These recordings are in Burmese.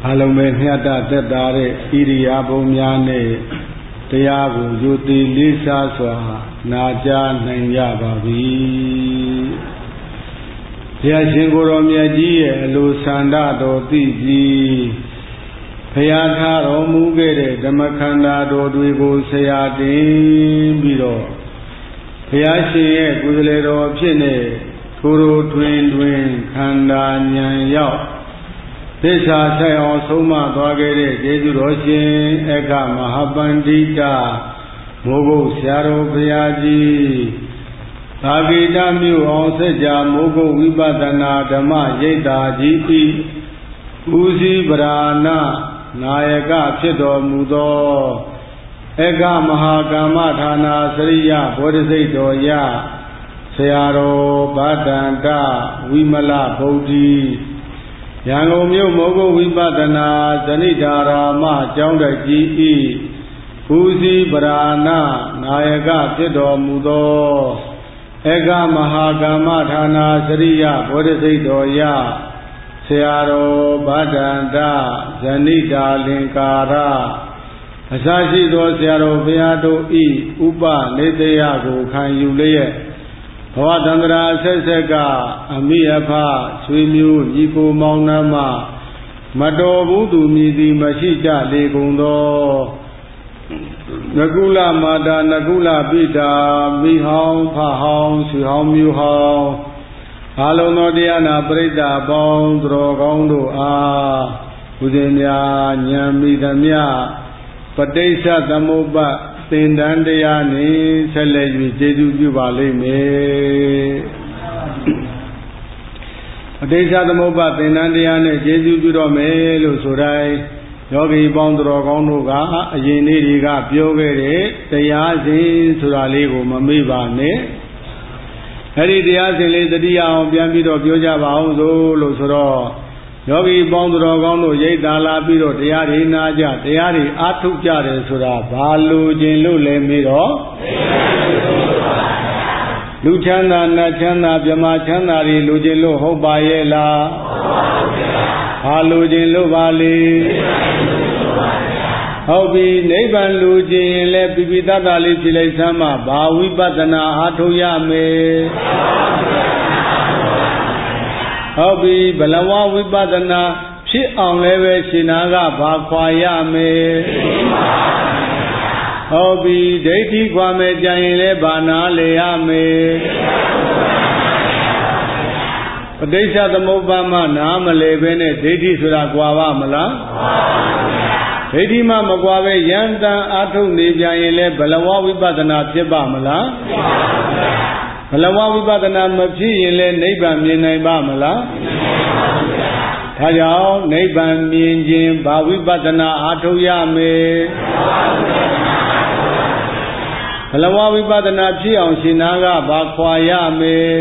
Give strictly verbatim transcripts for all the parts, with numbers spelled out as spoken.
အားလုံးပဲမြတ်တသက်သာတဲ့ဣရိယာပုများနဲ့တရားကိုယုတိလေးစားစွာနာကြားနိုင်ကြပါပြီဘုရားရှင်ကိုယ်တော်မြတ်ကြီးရဲ့အလိုဆန္ဒတော်သိပြီးဘုရားထားတော်မူခဲ့တဲ့ဓမ္မခန္ဓာတော်တွေကိုဆရာတင်ပြီးတော့ဘုရားရှင်ရဲ့ကုသလေတော်ဖြစ်နေထိုးထိုးထွင်းထွင်းခန္ဓာဉာဏ်ရောက်သစ္စာဆိုင်အောင်ဆုံးမသွားခဲ့တဲ့ကျေးဇူးတော်ရှင်အက္ခမဟာပန္တိတမိုးကုတ်ဆရာတော်ဘုရားကြီးသာဂိတမြို့အောင်စကြမိုးကုတ်ဝိပဿနာဓမ္မရိပ်သာကြီးဤဦးစီးပဓာနာနာယကဖြစ်တော်မူသောအက္ခမဟာကာမဌာနာစရိယဘောဓိစိတ်တော်ရဆရာတော်ဗဒ္ဒန္တဝိမလဗုဒ္ဓီရန်ကုန်မြို့မိုးကုတ်ဝိပဿနာဇဏိတာရာမကျောင်းတိုက်ကြီးဤဦးစီးပဓာနာနာယကဖြစ်တော်မူသောအက္ခမဟာကာမဌာနာစရိယဘောဓိစိတ်တော်ရဆရာတော်ဗဒ္ဒန္တဇဏိတာလင်္ကာရအစရှိသောဆရာတော်ဘုရားတို့ဤဥပနေတယကိုခံယူလျက်ဘဝတန္တရာဆက်ဆက်ကအမိအဖဆွေမျိုးညီကိုမောင်နှမမတော်ဘူးသူမြည်သည်မရှိကြလေကုန်သောနကုလမာတာနကုလပိတာမိဟောင်းဖဟောင်းဆွေဟောင်းမျိုးဟောင်းအာလုံးသောတရားနာပရိသတ်ပေါင်းသူတော်ကောင်းတို့အားဘုရင်များဉာဏ်မိသမျှပဋိစ္စသမုပ္ပါသင်္တန်တရားနှင့်ဆက်လက်၍ကျေးဇူးပြုပါလိမ့်မယ်ပဋိစ္စသမုပ္ပါသင်္တန်တရားနဲ့ကျေးဇူးပြုတော့မယ်လို့ဆိုတိုင်းယောဂီပေါင်းသူတော်ကောင်းတို့ကအရင်နေ့တွေကပြောခဲ့တဲ့တရားစဉ်ဆိုတာလေးကိုမမေ့ပါနဲ့အဲ့ဒီတရားစဉ်လေးတတိယအောင်ပြန်ပြီးတော့ပြောကြပါအောင်ဆိုလို့ဆိုတော့ယောဂီပေါင်းသူတော်ကောင်းတို့ရိတ်သာလာပြီးတော့တရားတွေနာကြတရားတွေအားထုတ်ကြတယ်ဆိုတာဘာလို့ခြင်းလို့လဲမေးတော့လူချမ်းသာနတ်ချမ်းသာဗြဟ္မာချမ်းသာတွေလူခြင်းလို့ဟုတ်ပါရဲ့လားဘာလို့ခြင်းလို့ပါလေဟုတ်ပြီနိဗ္ဗာန်လူခြင်းရင်လည်းပိပိတ္တလေးဖြစ်လိုက်စမ်းမှဘာဝိပဿနာအားထုတ်ရမယ်ဟုတ်ပြီဘလဝဝိပဿနာဖြစ်အောင်လည်းပဲရှင်နာကဘာခွာရမယ်ဟုတ်ပြီဒိဋ္ဌိခွာမယ်ကြရင်လည်းဘာနာလေရမယ်ပဋိစ္စသမုပ္ပါမနာမလေပဲနဲ့ဒိဋ္ဌိဆိုတာကွာပါမလားဒိဋ္ဌိမှမကွာပဲယန္တန်အာထုတ်နေကြရင်လည်းဘလဝဝိပဿနာဖြစ်ပါမလားဘလဝဝိပဿနာမဖြစ်ရင်လည်းနိဗ္ဗာန်မြင်နိုင်ပါမလားဒါကြောင့်နိဗ္ဗာန်မြင်ခြင်းဘာဝိပဿနာအားထုတ်ရမယ်ဘလဝဝိပဿနာဖြစ်အောင်ရှင်နာကဘာခွာရမယ်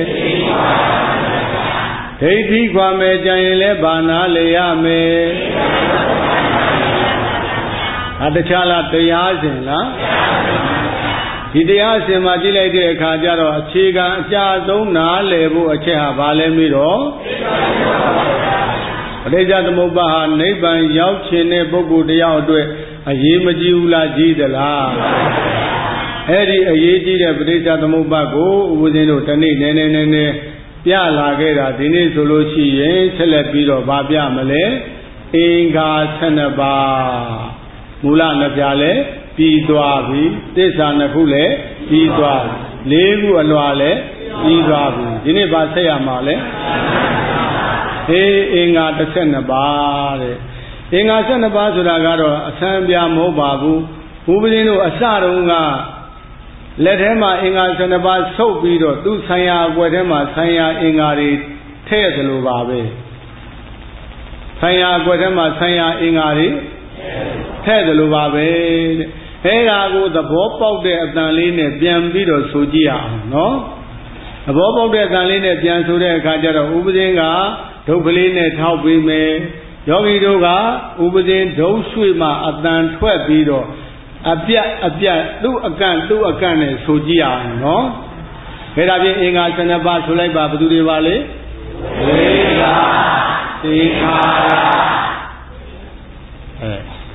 ဒိဋ္ဌိခွာမယ်ကြရင်လည်းဘာနာလေရမယ်အတခြားလားတရားစဉ်လားဒီတရားအစဉ်မှာကြည့်လိုက်တဲ့အခါကျတော့အခြေခံအကျဆုံးနားလည်ဖို့အချက်ဟာဘာလဲမေးတော့ပဋိစ္စသမုပ္ပါဟာနိဗ္ဗာန်ရောက်ခြင်းတဲ့ပုဂ္ဂိုလ်တယောက်အတွက်အရေးမကြီးဘူးလားကြီးသလားအဲ့ဒီအရေးကြီးတဲ့ပဋိစ္စသမုပ္ပါကိုဥပဇင်းတို့တနေ့နည်းနည်းနည်းနည်းပြလာခဲ့တာဒီနေ့ဆိုလို့ရှိရင်ဆက်လက်ပြီးတော့ဗာပြမလဲအင်္ဂါဆယ်နှစ်ပါးမူလနှစ်ပြားလဲပြီးသွားပြီသစ္စာနှစ်ခုလည်းပြီးသွားလေးခုအလွာလည်းပြီးသွားပြီဒီနေ့ဗာဆက်ရမှာလဲအေးအင်္ဂါတစ်ဆက်နှစ်ပါးတဲ့အင်္ဂါဆက်နှစ်ပါးဆိုတာကတော့အဆံပြမဟုတ်ပါဘူးဘုရားတို့အစတုန်းကလက်ထဲမှာအင်္ဂါဆက်နှစ်ပါးဆုပ်ပြီးတော့သူ့ဆိုင်ရာအကွက်ထဲမှာဆိုင်ရာအင်္ဂါတွေထည့်သလိုပါပဲဆိုင်ရာအကွက်ထဲမှာဆိုင်ရာအင်္ဂါတွေထည့်သလိုပါပဲတဲ့အဲဒါကိုသဘောပေါက်တဲ့အတန်လေးနဲ့ပြန်ပြီးတော့ဆိုကြည့်ရအောင်နော်သဘောပေါက်တဲ့အတန်လေးနဲ့ပြန်ဆိုတဲ့အခါကျတော့ဥပဇင်းကဒုက္ခလေးနဲ့ထောက်ပြီးမယ်ယောဂီတို့ကဥပဇင်းဒုံရွှေ့မှအတန်ထွက်ပြီးတော့အပြတ်အပြတ်သူ့အကန့်သူ့အကန့်နဲ့ဆိုကြည့်ရအောင်နော်ဒါဒါဖြင့်အင်္ဂါဆယ်နှစ်ပါးဆိုလိုက်ပါဘယ်သူတွေပါလဲဝေဒသင်္ခါရ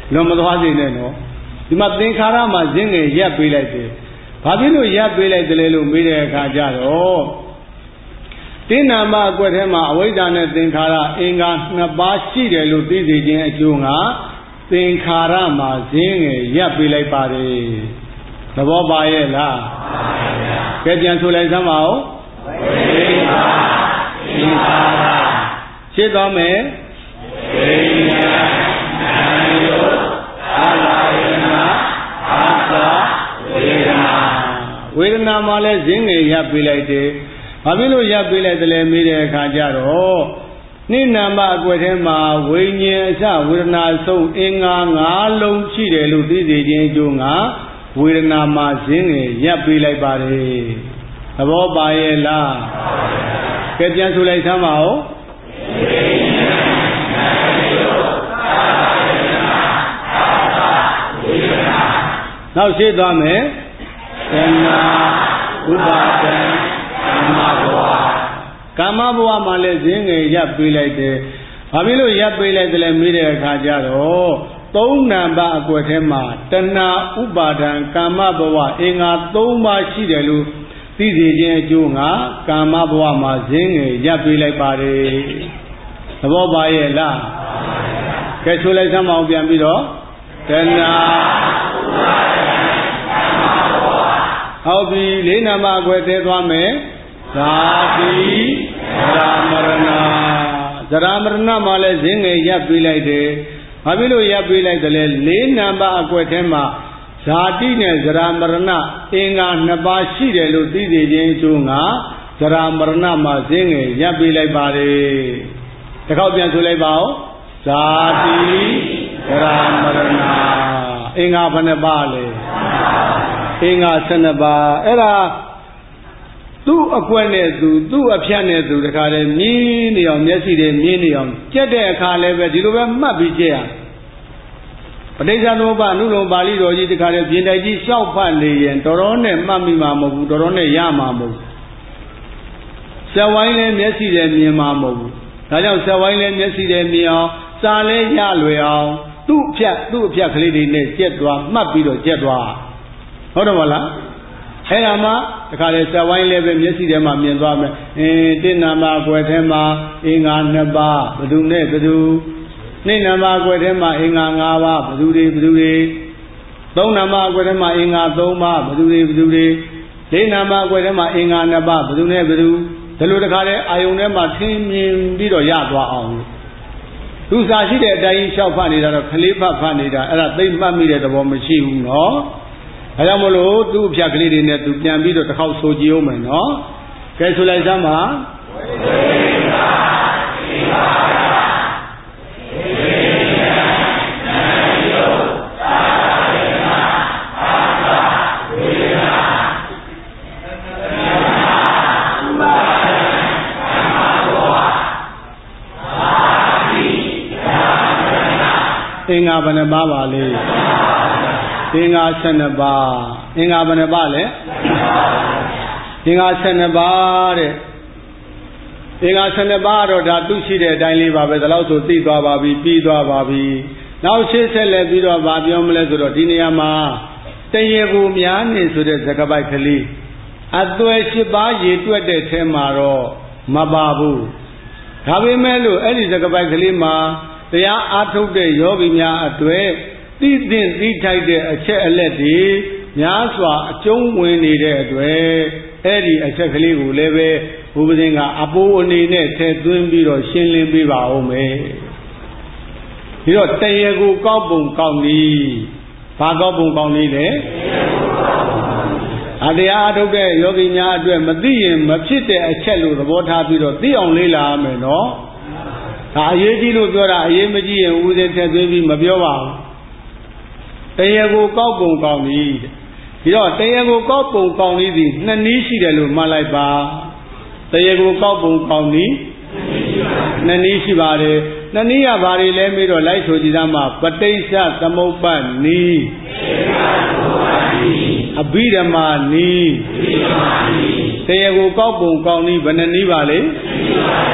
လွန်မသွားစေနဲ့နော်ဒီမှာသင်္ခါရမှာဇင်းငယ်ရပ်ပေးလိုက်တယ်ဘာဖြစ်လို့ရပ်ပေးလိုက်တယ်လဲလို့မေးတဲ့အခါကျတော့တင်းနာမအကွက်ထဲမှာအဝိဇ္ဇာနဲ့သင်္ခါရအင်္ဂါနှစ်ပါးရှိတယ်လို့သိစေခြင်းအကျိုးကသင်္ခါရမှာဇင်းငယ်ရပ်ပေးလိုက်ပါတယ်သဘောပါရဲ့လားကဲပြန်ဆိုလိုက်စမ်းပါဦးဝိဇ္ဇာသင်္ခါရရှင်းသွားမယ်ဝိညာဉ်နာယုအာလယနာအာသဝေဒနာဝေဒနာမှာလည်းဇင်းငယ်ရပ်ပေးလိုက်တယ်ဘာဖြစ်လို့ရပ်ပေးလိုက်တယ်လဲမေးတဲ့အခါကျတော့နိနာမအကွက်ထဲမှာဝိညာဉ်အစဝေဒနာဆုံးအင်္ဂါ၅လုံးရှိတယ်လို့သိစေခြင်းအကျိုးကဝေဒနာမှာဇင်းငယ်ရပ်ပေးလိုက်ပါတယ်သဘောပါရဲ့လားကဲပြန်ဆိုလိုက်သမ်းပါဦးနောက်ရှင်းသွားမယ်သနာဥပါဒံကာမဘဝကာမဘဝမှာလည်းဇင်းငယ်ရပ်ပေးလိုက်တယ်ဘာဖြစ်လို့ရပ်ပေးလိုက်တယ်လဲမေးတဲ့အခါကျတော့သုံးနံပါတ်အကွက်ထဲမှာတဏှာဥပါဒံကာမဘဝအင်္ဂါသုံးပါးရှိတယ်လို့သိစေခြင်းအကျိုးကကာမဘဝမှာဇင်းငယ်ရပ်ပေးလိုက်ပါတယ်သဘောပါရဲ့လားကဲဆိုလိုက်စမ်းမအောင်ပြန်ပြီးတော့တဏှာဟုတ်ပြီလေးနံပါတ်အကွက်သေးသွားမယ်ဇာတိဇရာမရဏဇရာမရဏမှာလည်းဇင်းငယ်ရပ်ပေးလိုက်တယ်ဘာဖြစ်လို့ရပ်ပေးလိုက်တယ်လဲလေးနံပါတ်အကွက်ထဲမှာဇာတိနဲ့ဇရာမရဏအင်္ဂါနှစ်ပါးရှိတယ်လို့သိစေခြင်းအကျိုးကဇရာမရဏမှာဇင်းငယ်ရပ်ပေးလိုက်ပါတယ်တစ်ခေါက်ပြန်ဆိုလိုက်ပါဦးဇာတိဇရာမရဏအင်္ဂါဘယ်နှပါလဲအင်္ဂါဆယ်နှစ်ပါးအဲ့ဒါသူ့အကွက်နဲ့သူသူ့အဖြတ်နဲ့သူတခါတည်းမြင်းနေအောင်မျက်စိတွေမြင်းနေအောင်ကြက်တဲ့အခါလည်းပဲဒီလိုပဲမှတ်ပြီးကြည့်ရပဋိစ္စသမုပ္ပါအနုလောမပါဠိတော်ကြီးတခါတည်းပြင်တိုက်ကြီးလျှောက်ဖတ်နေရင်တော်တော်နဲ့မှတ်မိမှာမဟုတ်ဘူးတော်တော်နဲ့ရမှာမဟုတ်ဘူးဇဝိုင်းလည်းမျက်စိတွေမြင်မှာမဟုတ်ဘူးဒါကြောင့်ဇဝိုင်းလည်းမျက်စိတွေမြင်အောင်စာလည်းရလွယ်အောင်သူ့အဖြတ်သူ့အဖြတ်ကလေးတွေနဲ့ကြက်သွားမှတ်ပြီးတော့ကြက်သွားဟုတ်တယ်မလားအဲ့ဒါမှတခါလေဇဝိုင်းလည်းပဲမျက်စိထဲမှာမြင်သွားမယ်အင်းတင်းနာမအကွယ်ထဲမှာအင်္ဂါနှစ်ပါးဘယ်သူနဲ့ဘယ်သူနိနာမအကွယ်ထဲမှာအင်္ဂါ၅ပါးဘယ်သူတွေဘယ်သူတွေသုံးနာမအကွယ်ထဲမှာအင်္ဂါ၃ပါးဘယ်သူတွေဘယ်သူတွေလေးနာမအကွယ်ထဲမှာအင်္ဂါနှစ်ပါးဘယ်သူနဲ့ဘယ်သူဒီလိုတခါလေအာယုန်ထဲမှာထင်းမြင်ပြီးတော့ရသွားအောင်သူစာရှိတဲ့အတိုင်းလျှောက်ဖတ်နေတာတော့ခလေးဖတ်ဖတ်နေတာအဲ့ဒါသိမှတ်မိတဲ့သဘောမရှိဘူးနော်ဒါကြောင့်မလို့သူ့အဖြတ်ကလေးတွေနဲ့သူပြန်ပြီးတော့တစ်ခေါက်ဆိုကြည့်အောင်မယ်နော်ကဲဆိုလိုက်စမ်းပါအင်္ဂါဘယ်နှပါးပါလဲအင်္ဂါဆယ်နှစ်ပါးအင်္ဂါဘယ်နှပါးလဲအင်္ဂါဆယ်နှစ်ပါးတဲ့အင်္ဂါဆယ်နှစ်ပါးတော့ဒါသူရှိတဲ့အတိုင်းလေးပါပဲဒါလို့ဆိုသိသွားပါပြီပြီးသွားပါပြီနောက်ရှေ့ဆက်လက်ပြီးတော့ဗာပြောမလဲဆိုတော့ဒီနေရာမှာတရေကူများနေဆိုတဲ့ဇကပိုက်ကလေးအသွယ်ရှစ်ပါးရေတွက်တဲ့ထဲမှာတော့မပါဘူးဒါပေမဲ့လို့အဲ့ဒီဇကပိုက်ကလေးမှာတရားအားထုတ်တဲ့ယောဂီများအတွေ့သိသိသိထိုက်တဲ့အချက်အလက်တွေများစွာအကျုံးဝင်နေတဲ့အတွက်အဲ့ဒီအချက်ကလေးကိုလည်းပဲဘုရားရှင်ကအပိုးအနေနဲ့ထည့်သွင်းပြီးတော့ရှင်းလင်းပေးပါဦးမယ်ဒီတော့တရေကိုကောက်ပုံကောက်နည်းဘာကောက်ပုံကောက်နည်းလဲအတရားအားထုတ်တဲ့ယောဂီများအတွေ့မသိရင်မဖြစ်တဲ့အချက်လို့သဘောထားပြီးတော့သိအောင်လေးလာရမယ်နော်ဒါအရေးကြီးလို့ပြောတာအရေးမကြီးရင်ဦးစင်ထည့်သွင်းပြီးမပြောပါဘူးတရေကိုကောက်ပုံကောက်နည်းဒီတော့တရေကိုကောက်ပုံကောက်နည်းဒီနှစ်နည်းရှိတယ်လို့မှတ်လိုက်ပါတရေကိုကောက်ပုံကောက်နည်းနှစ်နည်းရှိပါတယ်နှစ်နည်းကဘာတွေလဲမေးတော့လိုက်ဆိုကြည့်သားမှာပဋိစ္စသမုပ္ပါနည်းအဘိဓမ္မာနည်းတရေကိုကောက်ပုံကောက်နည်းဘယ်နှစ်နည်းပါလဲ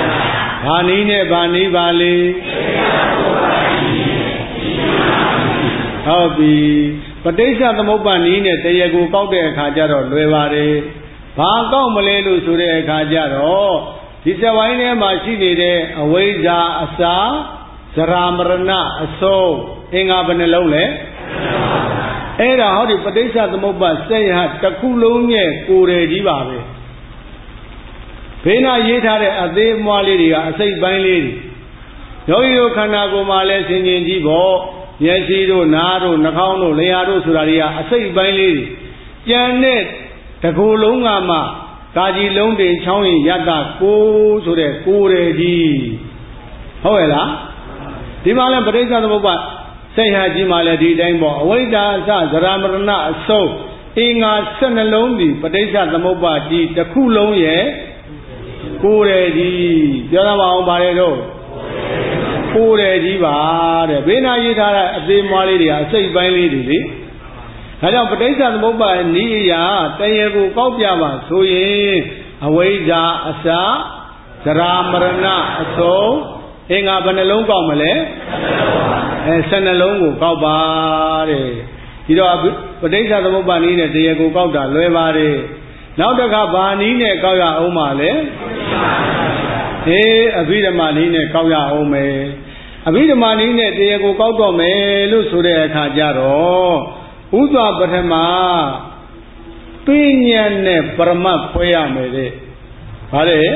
ဘာနည်းနဲ့ဘာနည်းပါလဲဟုတ်ပြီပဋိစ္စသမုပ္ပါဒ်နည်းနဲ့တရားကိုကောက်တဲ့အခါကျတော့လွယ်ပါတယ်ဘာကောက်မလဲလို့ဆိုတဲ့အခါကျတော့ဒီစဝိုင်းထဲမှာရှိနေတဲ့အဝိဇ္ဇာအစာဇရာမရဏအဆုံးအင်္ဂါဘယ်နှလုံးလဲအဲ့ဒါဟောဒီပဋိစ္စသမုပ္ပါဒ်စိတ်ဟာတစ်ခုလုံးရဲ့ကိုယ်ရည်ကြီးပါပဲဘေးနာရေးထားတဲ့အသေးအမွှားလေးတွေကအစိတ်ပိုင်းလေးတွေယောဂီတို့ခန္ဓာကိုယ်မှာလဲဆင်ခြင်ကြည့်ပေါ့မျက်စိတို့နားတို့နှာခေါင်းတို့လျှာတို့ဆိုတာတွေကအစိတ်ပိုင်းလေးတွေကြံတဲ့တကူလုံးကမှကာကြီးလုံးတင်ချောင်းရင်ယတ္တကိုဆိုတဲ့ကိုယ်ရည်ကြီးဟုတ်ရဲ့လားဒီမှာလဲပဋိစ္စသမုပ္ပါဒ်စိတ်ဟာကြီးမှလည်းဒီတိုင်းပေါ့အဝိဇ္ဇာအစဇရာမရဏအဆုံးအင်္ဂါ၁၂လုံးဒီပဋိစ္စသမုပ္ပါဒ်ကြီးတစ်ခုလုံးရဲ့ကိုယ်ရည်ကြီးပြောရမအောင်ပါတယ်တော့ကိုယ်ရည်ကြီးပါတဲ့ဘေးနာရေးထားတဲ့အသေးမွှားလေးတွေကအစိတ်ပိုင်းလေးတွေလေဒါကြောင့်ပဋိစ္စသမုပ္ပါဒ်နည်းအရာတရားကိုကောက်ပြပါဆိုရင်အဝိဇ္ဇာအစဇရာမရဏအဆုံးအင်္ဂါဘယ်နှလုံးကောက်မလဲအဲ၁၂လုံးကိုကောက်ပါတဲ့ဒီတော့ပဋိစ္စသမုပ္ပါဒ်နည်းနဲ့တရားကိုကောက်တာလွယ်ပါတယ်နောက်တစ်ခါဘာနည်းနဲ့ကောက်ရအောင်ပါလဲအေးအဘိဓမ္မာနည်းနဲ့ကောက်ရအောင်မယ်အဘိဓမ္မာနည်းနဲ့တရားကိုကောက်တော့မယ်လို့ဆိုတဲ့အခါကျတော့ဥစွာပထမပညာနဲ့ပရမတ်ခွဲရမယ်တဲ့ဗါတဲ့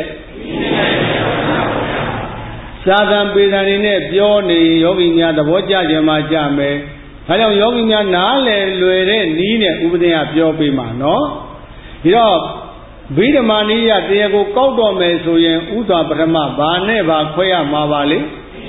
သာသံပေသံနေနဲ့ပြောနေယောဂီများသဘောကျကြမှာကြမယ်ဒါကြောင့်ယောဂီများနားလည်လွယ်တဲ့နည်းနဲ့ဥပဒေကပြောပေးမှာနော်ဒီတော့ဗိဓမာနည်းရတရားကိုကောက်တော့မယ်ဆိုရင်ဥစွာပထမဘာနဲ့ဘာခွဲရမှာပါလေ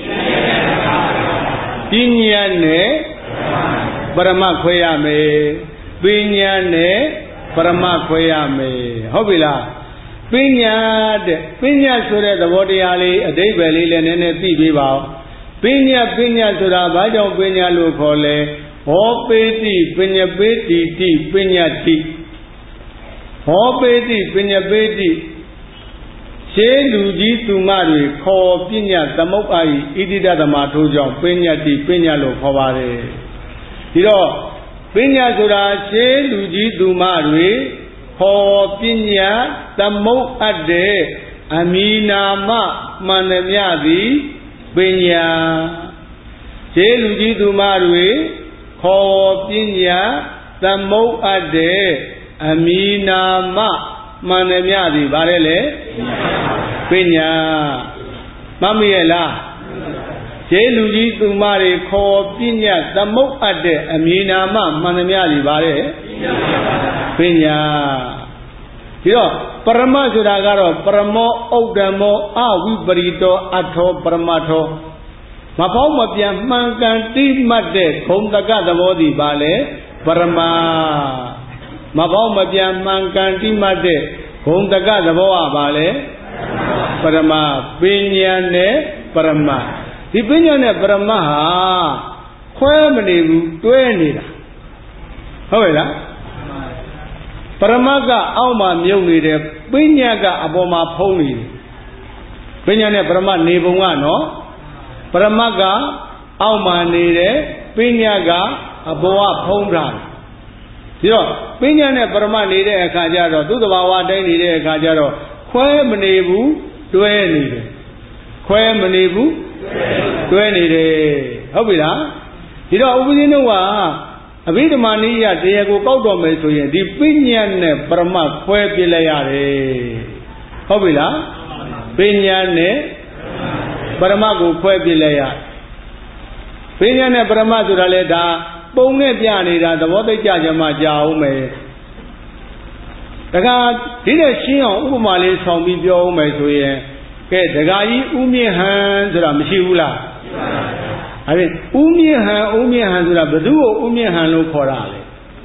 ပညာနဲ့ပရမတ်ခွဲရမယ်ပညာနဲ့ပရမတ်ခွဲရမယ်ဟုတ်ပြီလားပညာတဲ့ပညာဆိုတဲ့သဘောတရားလေးအဓိပ္ပာယ်လေးလည်းနည်းနည်းသိပေးပါဦးပညာပညာဆိုတာဘာကြောင့်ပညာလို့ခေါ်လဲဟောပေတိပညာပေတိတိပညာတိဟောပေတိပညာပေတိရှေးလူကြီးသူမတွေခေါ်ပညာသမုပ္ပါယဣတိတသမထိုးကြောင့်ပညာတိပညာလို့ခေါ်ပါတယ်ဒီတော့ပညာဆိုတာရှေးလူကြီးသူမတွေခေါ်ပညာသမုပ္အပ်တဲ့အမီနာမမှန်သမျှသည်ပညာရှေးလူကြီးသူမတွေခေါ်ပညာသမုပ္အပ်တဲ့အမီနာမမှန်သမျှသည်ဗါတယ်လေပညာမှတ်မိရဲ့လားရှေးလူကြီးသူမတွေခေါ်ပညာသမုပ္အပ်တဲ့အမီနာမမှန်သမျှသည်ဗါတယ်ပညာဒီတော့ပရမတ်ဆိုတာကတော့ပရမောဥဒ္ဓမောအဝိပရိတောအထောပရမတ်ထောမပေါင်းမပြန်မှန်ကန်တိမှတ်တဲ့ဂုံတကသဘောသည်ပါလေပရမမပေါင်းမပြန်မှန်ကန်တိမှတ်တဲ့ဂုံတကသဘောကပါလေပရမပညာနဲ့ပရမဒီပညာနဲ့ပရမဟာခွဲမနေဘူးတွဲနေတာဟုတ်ရဲ့လားပရမတ်ကအောက်မှာမြုပ်နေတယ်ပညာကအပေါ်မှာဖုံးနေတယ်ပညာနဲ့ပရမတ်နေပုံကနော်ပရမတ်ကအောက်မှာနေတယ်ပညာကအပေါ်ကဖုံးထားတယ်ဒီတော့ပညာနဲ့ပရမတ်နေတဲ့အခါကျတော့သူ့သဘာဝတိုင်းနေတဲ့အခါကျတော့ခွဲမနေဘူးတွဲနေတယ်ခွဲမနေဘူးတွဲနေတယ်ဟုတ်ပြီလားဒီတော့ဥပဇင်းတို့ကအဘိဓမ္မာနည်းရတရားကိုကောက်တော်မယ်ဆိုရင်ဒီပညာနဲ့ပရမတ်ခွဲပြလိုက်ရတယ်ဟုတ်ပြီလားပညာနဲ့ပရမတ်ကိုခွဲပြလိုက်ရပညာနဲ့ပရမတ်ဆိုတာလေဒါပုံနဲ့ပြနေတာသဘောသိကြကြမှာကြာအောင်မယ်တခါဒီနဲ့ရှင်းအောင်ဥပမာလေးဆောင်ပြီးပြောအောင်မယ်ဆိုရင်ကဲဒကာကြီးဥမြင့်ဟန်ဆိုတာမရှိဘူးလားအဲ့ဒီဥမြင့်ဟန်ဥမြင့်ဟန်ဆိုတာဘယ်သူ့ကိုဥမြင့်ဟန်လို့ခေါ်တာလဲ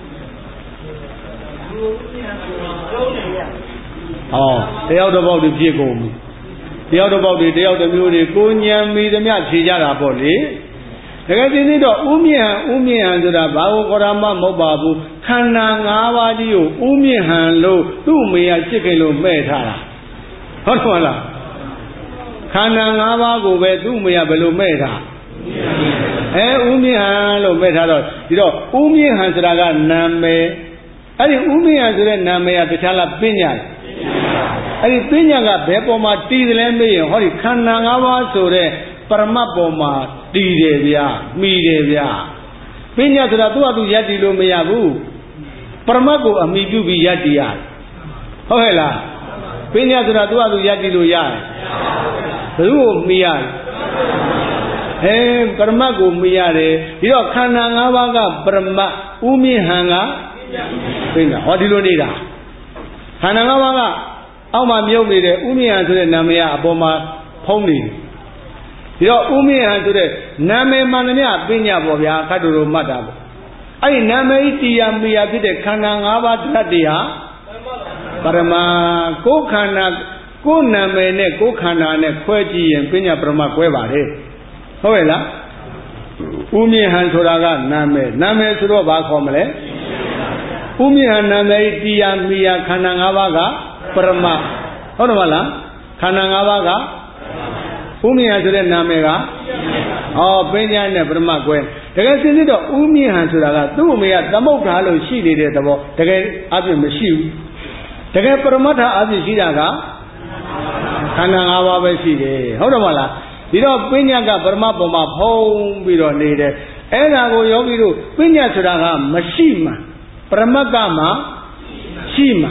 ဟောတယောက်တစ်ပေါက်တည်းပြည့်ကုန်ပြီတယောက်တစ်ပေါက်တည်းတယောက်တစ်မျိုးတွေကိုညံမီသမျှဖြေကြတာပေါ့လေတကယ်သိသိတော့ဥမြင့်ဟန်ဥမြင့်ဟန်ဆိုတာဘာကိုခေါ်တာမှမဟုတ်ပါဘူးခန္ဓာ၅ပါးကြီးကိုဥမြင့်ဟန်လို့သူ့အမေကရှစ်ခင်လို့မဲ့ထားတာဟုတ်တယ်မလားခန္ဓာ၅ပါးကိုပဲသူ့အမေကဘယ်လိုမဲ့ထားဟအဲဥမြင့်ဟန်လို့မဲ့ထားတော့ဒီတော့ဥမြင့်ဟန်ဆိုတာကနာမည်အဲ့ဒီဥမြင့်ဟန်ဆိုတဲ့နာမည်ကတခြားလားပညာလားအဲ့ဒီပညာကဘယ်ပေါ်မှာတည်တယ်လဲမေးရင်ဟောဒီခန္ဓာ၅ပါးဆိုတဲ့ပရမတ်ပေါ်မှာတည်တယ်ဗျာမိတယ်ဗျာပညာဆိုတာသူ့အတူယက်တည်လို့မရဘူးပရမတ်ကိုအမိပြုပြီးယက်တည်ရတယ်ဟုတ်ဟဲ့လားပညာဆိုတာသူ့အတူယက်တည်လို့ရတယ်ဘယ်လိုမိရလဲဟဲပရမတ်ကိုမိရတယ်ဒီတော့ခန္ဓာ၅ပါးကပရမတ်ဥမြင့်ဟန်ကပညာဟောဒီလိုနေတာခန္ဓာ၅ပါးကအောက်မှာမြုပ်နေတဲ့ဥမြင့်ဟန်ဆိုတဲ့နာမည်ကအပေါ်မှာဖုံးနေတယ်ဒီတော့ဥမြင့်ဟန်ဆိုတဲ့နာမည်မှန်သမျှပညာပေါ့ဗျာခတ်တူတို့မှတ်တာပေါ့အဲ့ဒီနာမည်တရားမိယာဖြစ်တဲ့ခန္ဓာ၅ပါးတတ်တရားပရမကိုယ်ခန္ဓာကိုယ်နာမည်နဲ့ကိုယ်ခန္ဓာနဲ့ခွဲကြည့်ရင်ပညာပရမခွဲပါတယ်ဟုတ်ရဲ့လားဥမြင့်ဟန်ဆိုတာကနာမည်နာမည်ဆိုတော့ဘာခေါ်မလဲဥမြင့်ဟန်နာမည်တရားမိယာခန္ဓာ၅ပါးကပရမဟုတ်တယ်မလားခန္ဓာ၅ပါးကဥမြင့်ဟန်ဆိုတဲ့နာမည်ကဩပညာနဲ့ပရမတ်ကွဲတကယ်စဉ်းစစ်တော့ဥမြင့်ဟန်ဆိုတာကသူ့အမေကသမုဋ္ဌာလို့ရှိနေတဲ့သဘောတကယ်အပြည့်မရှိဘူးတကယ်ပရမတ်ထာအပြည့်ရှိတာကခန္ဓာ၅ပါးပဲရှိတယ်ဟုတ်တယ်မလားဒီတော့ပညာကပရမတ်ပေါ်မှာဖုံးပြီးတော့နေတယ်အဲ့ဒါကိုယောဂီတို့ပညာဆိုတာကမရှိမှပရမတ်ကမှရှိမှ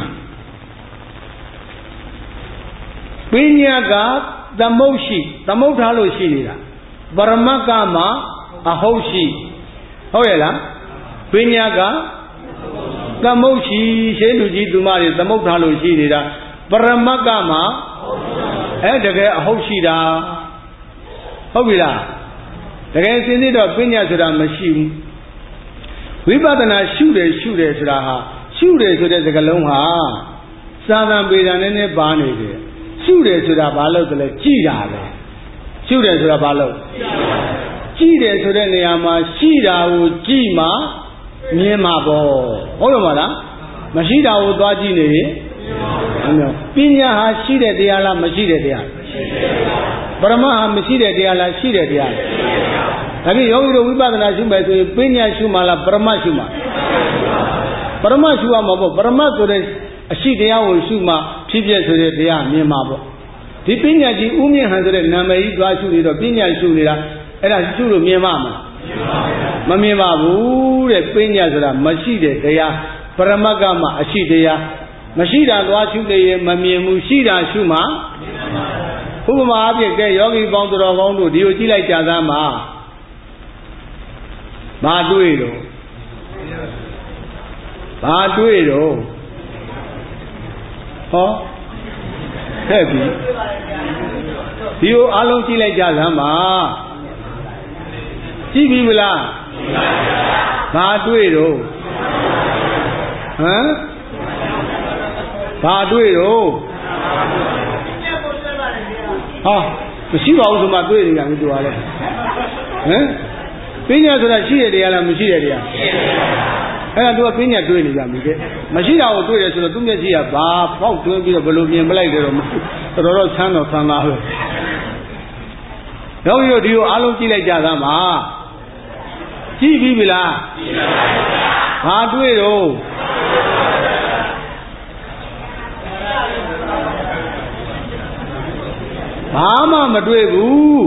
ပညာကသမုတ်ရှိသမုတ်ထားလို့ရှိနေတာပရမတ်ကမှအဟုတ်ရှိဟုတ်ရဲ့လားပညာကသမုတ်ရှိရှင်းလူကြီးသူမတွေသမုတ်ထားလို့ရှိနေတာပရမတ်ကမှအဲတကယ်အဟုတ်ရှိတာဟုတ်ပြီလားတကယ်စဉ်းစစ်တော့ပညာဆိုတာမရှိဘူးဝိပဿနာရှုတယ်ရှုတယ်ဆိုတာဟာရှုတယ်ဆိုတဲ့စကားလုံးဟာသာသံပေဒံနဲ့နဲ့ပါနေတယ်ရှုတယ်ဆိုတာဘာလို့လဲကြည်တာပဲရှုတယ်ဆိုတာဘာလို့ကြည်တယ်ဆိုတဲ့နေရာမှာရှိတာကိုကြည်မှမြင်မှာပေါ့ဟုတ်တယ်မလားမရှိတာကိုသွားကြည့်နေရင်ပညာဟာရှိတဲ့တရားလားမရှိတဲ့တရားပရမတ်ဟာမရှိတဲ့တရားလားရှိတဲ့တရားဒါဖြင့်ယောဂီတို့ဝိပဿနာရှုမယ်ဆိုရင်ပညာရှုမှလားပရမတ်ရှုမှပရမတ်ရှုရမှာပေါ့ပရမတ်ဆိုတဲ့အရှိတရားကိုရှုမှဖြစ်ဖြစ်ဆိုတဲ့တရားမြင်မှာပေါ့ဒီပညာကြီးဥမြင့်ဟန်ဆိုတဲ့နာမည်ကြီးသွားရှုနေတော့ပညာရှုနေတာအဲ့ဒါရှုလို့မြင်မှာမလားမမြင်ပါဘူးတဲ့ပညာဆိုတာမရှိတဲ့တရားပရမတ်ကမှအရှိတရားမရှိတာသွားရှုနေရင်မမြင်ဘူးရှိတာရှုမှဥပမာအဖြစ်ကဲယောဂီပေါင်းတော်ကောင်းတို့ဒီကိုကြည့်လိုက်ကြသားမှာဘာတွေ့တော့ဘာတွေ့တော့ဟောဟဲ့ပြီဒီကိုအားလုံးကြည့်လိုက်ကြစမ်းပါကြည့်ပြီမလားဘာတွေ့တော့ဟမ်ဘာတွေ့တော့ဟာမရှိပါဘူးဆိုမှတွေ့နေကြပြီသူကလည်းဟမ်ပညာဆိုတာရှိတဲ့တရားလားမရှိတဲ့တရားအဲ့ဒါသူကပညာတွေ့နေကြပြီတဲ့မရှိတာကိုတွေ့တယ်ဆိုတော့သူမျက်စိကဘာဖောက်တွင်းပြီးတော့ဘယ်လိုမြင်ပလိုက်တယ်တော့တော်တော်ဆန်းတော့ဆန်းသားပဲတော့ဒီကိုအားလုံးကြည့်လိုက်ကြသမ်းပါကြည့်ပြီးပြီလားကြည့်ပါပါဘုရားဘာတွေ့တော့ဘာမှမတွေ့ဘူး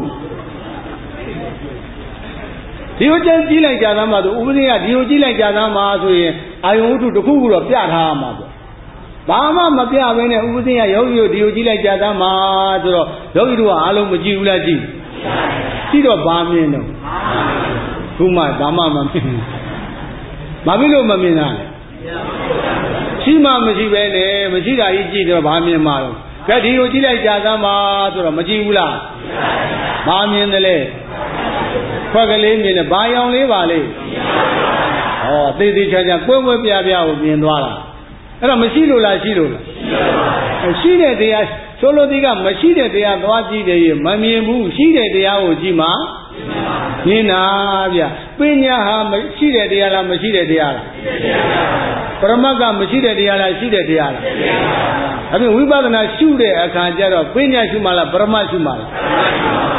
ဒီကိုကြည့်လိုက်ကြသမ်းပါဆိုဥပဒေကဒီကိုကြည့်လိုက်ကြသမ်းပါဆိုရင်အာယုံဝတ္ထုတစ်ခုခုတော့ပြထားရမှာပေါ့ဘာမှမပြဘဲနဲ့ဥပဒေကယောဂီတို့ဒီကိုကြည့်လိုက်ကြသမ်းပါဆိုတော့ယောဂီတို့ကအားလုံးမကြည့်ဘူးလားကြည့်ကြည့်တော့ဘာမြင်တော့ခုမှဘာမှမမြင်ဘူးဘာဖြစ်လို့မမြင်တာလဲရှိမှမရှိပဲနဲ့မရှိတာကြီးကြည့်တော့ဘာမြင်မှာတော့ကဲဒီကိုကြည့်လိုက်ကြသမ်းပါဆိုတော့မကြည့်ဘူးလားဘာမြင်တယ်လဲခွက်ကလေးမြင်တယ်ဘာရောင်လေးပါလေဩသေသေးချာချာကွဲကွဲပြားပြားကိုမြင်သွားတာအဲ့တော့မရှိလို့လားရှိလို့လားရှိတဲ့တရားဆိုလိုဒီကမရှိတဲ့တရားသွားကြည့်တယ်ရေမမြင်ဘူးရှိတဲ့တရားကိုကြည့်မှမြင်တာဗျပညာဟာမရှိတဲ့တရားလားမရှိတဲ့တရားလားပရမတ်ကမရှိတဲ့တရားလားရှိတဲ့တရားလားအဲ့ဒီဝိပဿနာရှုတဲ့အခါကျတော့ပညာရှုမှလားပရမတ်ရှုမှလား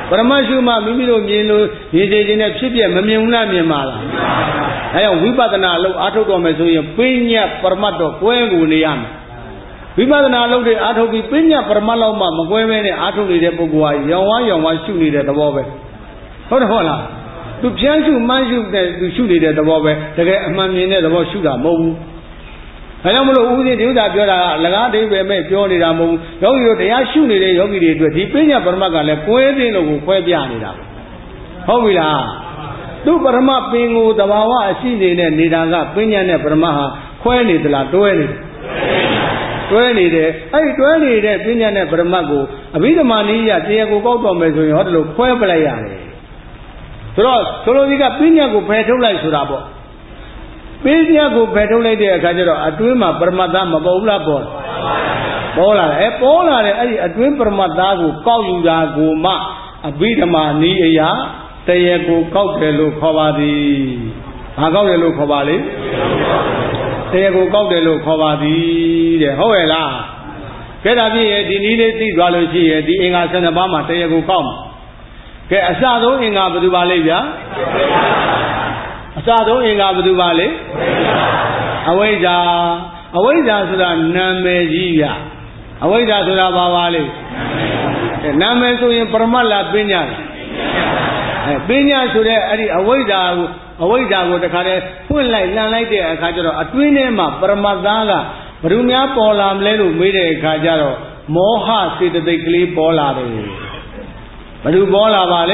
ပရမတ်ရှုမှမိမိတို့မြင်လို့မြင်စေခြင်းနဲ့ဖြစ်ပြမမြင်ဘူးလားမြင်ပါလားအဲကြောင့်ဝိပဿနာအလုပ်အားထုတ်တော်မယ်ဆိုရင်ပညာပရမတ်တော့ကွဲကိုနေရမယ်ဝိပဿနာအလုပ်တွေအားထုတ်ပြီးပညာပရမတ်လောက်မှမကွဲမဲနဲ့အားထုတ်နေတဲ့ပုဂ္ဂိုလ်ဟာရောင်ဝါရောင်ဝါရှုနေတဲ့သဘောပဲဟုတ်တယ်ဟုတ်လားသူဖြန်းရှုမှန်းရှုတဲ့သူရှုနေတဲ့သဘောပဲတကယ်အမှန်မြင်တဲ့သဘောရှုတာမဟုတ်ဘူးဒါကြောင့်မလို့ဦးဇင်းဒီဥစ္စာပြောတာကလကားအဓိပ္ပာယ်မဲ့ပြောနေတာမဟုတ်ဘူးယောဂီတို့တရားရှုနေတဲ့ယောဂီတွေအတွက်ဒီပညာပရမတ်ကလည်းကွဲသိလို့ကိုခွဲပြနေတာဟုတ်ပြီလားသူပရမတ်ပင်ကိုတဘာဝအရှိနေနဲ့နေတာကပညာနဲ့ပရမတ်ဟာခွဲနေသလားတွဲနေတွဲနေတယ်အဲ့ဒီတွဲနေတဲ့ပညာနဲ့ပရမတ်ကိုအဘိဓမ္မာနည်းရတရားကိုကောက်တော်မယ်ဆိုရင်ဟောတယ်လို့ခွဲပလိုက်ရတယ်ဆိုတော့ဆိုလိုဒီကပညာကိုဖယ်ထုတ်လိုက်ဆိုတာပေါ့ပညာကိုဖယ်ထုတ်လိုက်တဲ့အခါကျတော့အတွင်းမှာပရမတ်သားမပေါ်ဘူးလားပေါ်ပေါ်လာတယ်အဲပေါ်လာတယ်အဲ့ဒီအတွင်းပရမတ်သားကိုကောက်ယူတာကိုမှအဘိဓမ္မာနည်းအရာတရားကိုကောက်တယ်လို့ခေါ်ပါသည်ဘာကောက်တယ်လို့ခေါ်ပါလေတရားကိုကောက်တယ်လို့ခေါ်ပါသည်တဲ့ဟုတ်ရဲ့လားကဲဒါဖြင့်ရဲ့ဒီနည်းလေးသိသွားလို့ရှိရင်ဒီအင်္ဂါဆယ်နှစ်ပါးမှာတရားကိုကောက်မှာကဲအစဆုံးအင်္ဂါဘယ်သူပါလိမ့်ဗျာအစဆုံးအင်္ဂါဘယ်သူပါလိမ့်အဝိဇ္ဇာအဝိဇ္ဇာဆိုတာနာမည်ကြီးဗျအဝိဇ္ဇာဆိုတာဘာပါလိမ့်နာမည်ဆိုရင်ပရမတ်လားပညာလားအဲပညာဆိုတဲ့အဲ့ဒီအဝိဇ္ဇာကိုအဝိဇ္ဇာကိုတခါတည်းဖွင့်လိုက်လှန်လိုက်တဲ့အခါကျတော့အတွင်းထဲမှာပရမတ်သားကဘယ်သူများပေါ်လာမလဲလို့မေးတဲ့အခါကျတော့မောဟစေတသိက်ကလေးပေါ်လာတယ်ဘယ်သူပေါ်လာပါလဲ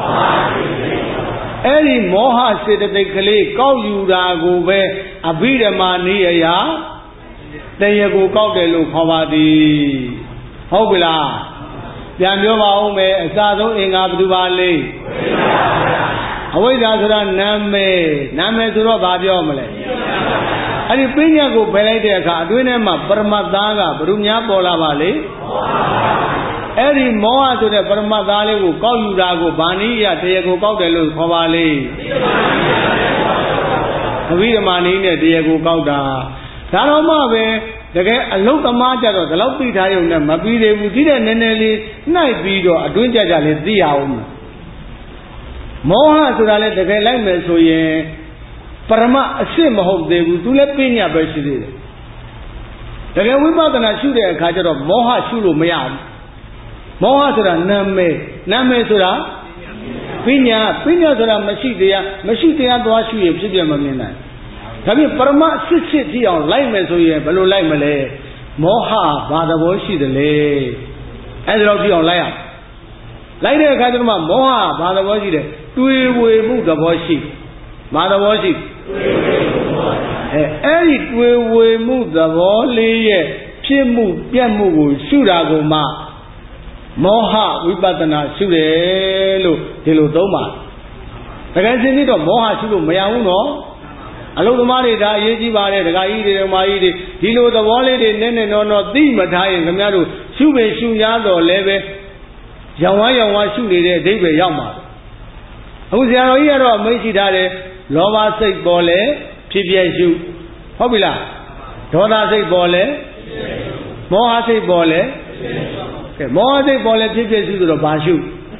အဲ့ဒီမောဟစေတသိက်ကလေးကောက်ယူတာကိုပဲအဘိဓမ္မာနည်းအရာတရားကိုကောက်တယ်လို့ခေါ်ပါသည်ဟုတ်ပြီလားပြန်ပြောပါဦးမယ်အစဆုံးအင်္ဂါဘယ်သူပါလဲအဝိဇ္ဇာဆိုတာနာမည်နာမည်ဆိုတော့ဘာပြောမလဲအဲ့ဒီပညာကိုဖယ်လိုက်တဲ့အခါအတွင်းထဲမှာပရမတ်သားကဘယ်သူများပေါ်လာပါလဲအဲ့ဒီမောဟဆိုတဲ့ပရမတ်သားလေးကိုကောက်ယူတာကိုဗာဏိယတရားကိုကောက်တယ်လို့ခေါ်ပါလေအဘိဓမ္မာနည်းနဲ့တရားကိုကောက်တာဒါတော့မှပဲတကယ်အလုတ်သမားကြတော့ဒီလောက်သိထားရုံနဲ့မပြီးသေးဘူးဒီတဲ့နည်းနည်းလေးနှိုက်ပြီးတော့အတွင်းကြကြလေးသိရအောင်မောဟဆိုတာလည်းတကယ်လိုက်မယ်ဆိုရင်ပရမအစစ်မဟုတ်သေးဘူးသူလည်းပညာပဲရှိသေးတယ်တကယ်ဝိပဿနာရှုတဲ့အခါကျတော့မောဟရှုလို့မရဘူးမောဟဆိုတာနာမည်နာမည်ဆိုတာပညာပညာဆိုတာမရှိတရားမရှိတရားသွားရှုရင်ဖြစ်ပြမမြင်နိုင်ဒါဖြင့်ပရမအစစ်စစ်ကြည့်အောင်လိုက်မယ်ဆိုရင်ဘယ်လိုလိုက်မလဲမောဟဘာသဘောရှိတယ်လဲအဲဒီတော့ကြည့်အောင်လိုက်ရလိုက်တဲ့အခါကျတော့မောဟဘာသဘောရှိတယ်တွေးဝေမှုသဘောရှိဘာသဘောရှိအဲအဲ့ဒီတွေးဝေမှုသဘောလေးရဲ့ဖြစ်မှုပြတ်မှုကိုရှုတာကိုမှမောဟဝိပဿနာရှုတယ်လို့ဒီလိုသုံးပါတကယ်ရှင်းပြီးတော့မောဟရှုလို့မရဘူးနော်အလုံးသမားတွေဒါအရေးကြီးပါတယ်ဒကာကြီးတွေဓမ္မကြီးတွေဒီလိုသဘောလေးတွေနည်းနည်းတော့တော့သိမထားရင်ခင်ဗျားတို့ရှုပင်ရှုများတော့လည်းပဲရောင်ဝါရောင်ဝါရှုနေတဲ့အဓိပ္ပာယ်ရောက်မှာအခုဆရာတော်ကြီးကတော့အမိန့်ရှိထားတယ်လောဘစိတ်ပေါ်လဲဖြစ်ပြရှုဟုတ်ပြီလားဒေါသစိတ်ပေါ်လဲမောဟစိတ်ပေါ်လဲကဲမောဟစိတ်ပေါ်လဲဖြစ်ပြရှုဆိုတော့ဘာရှု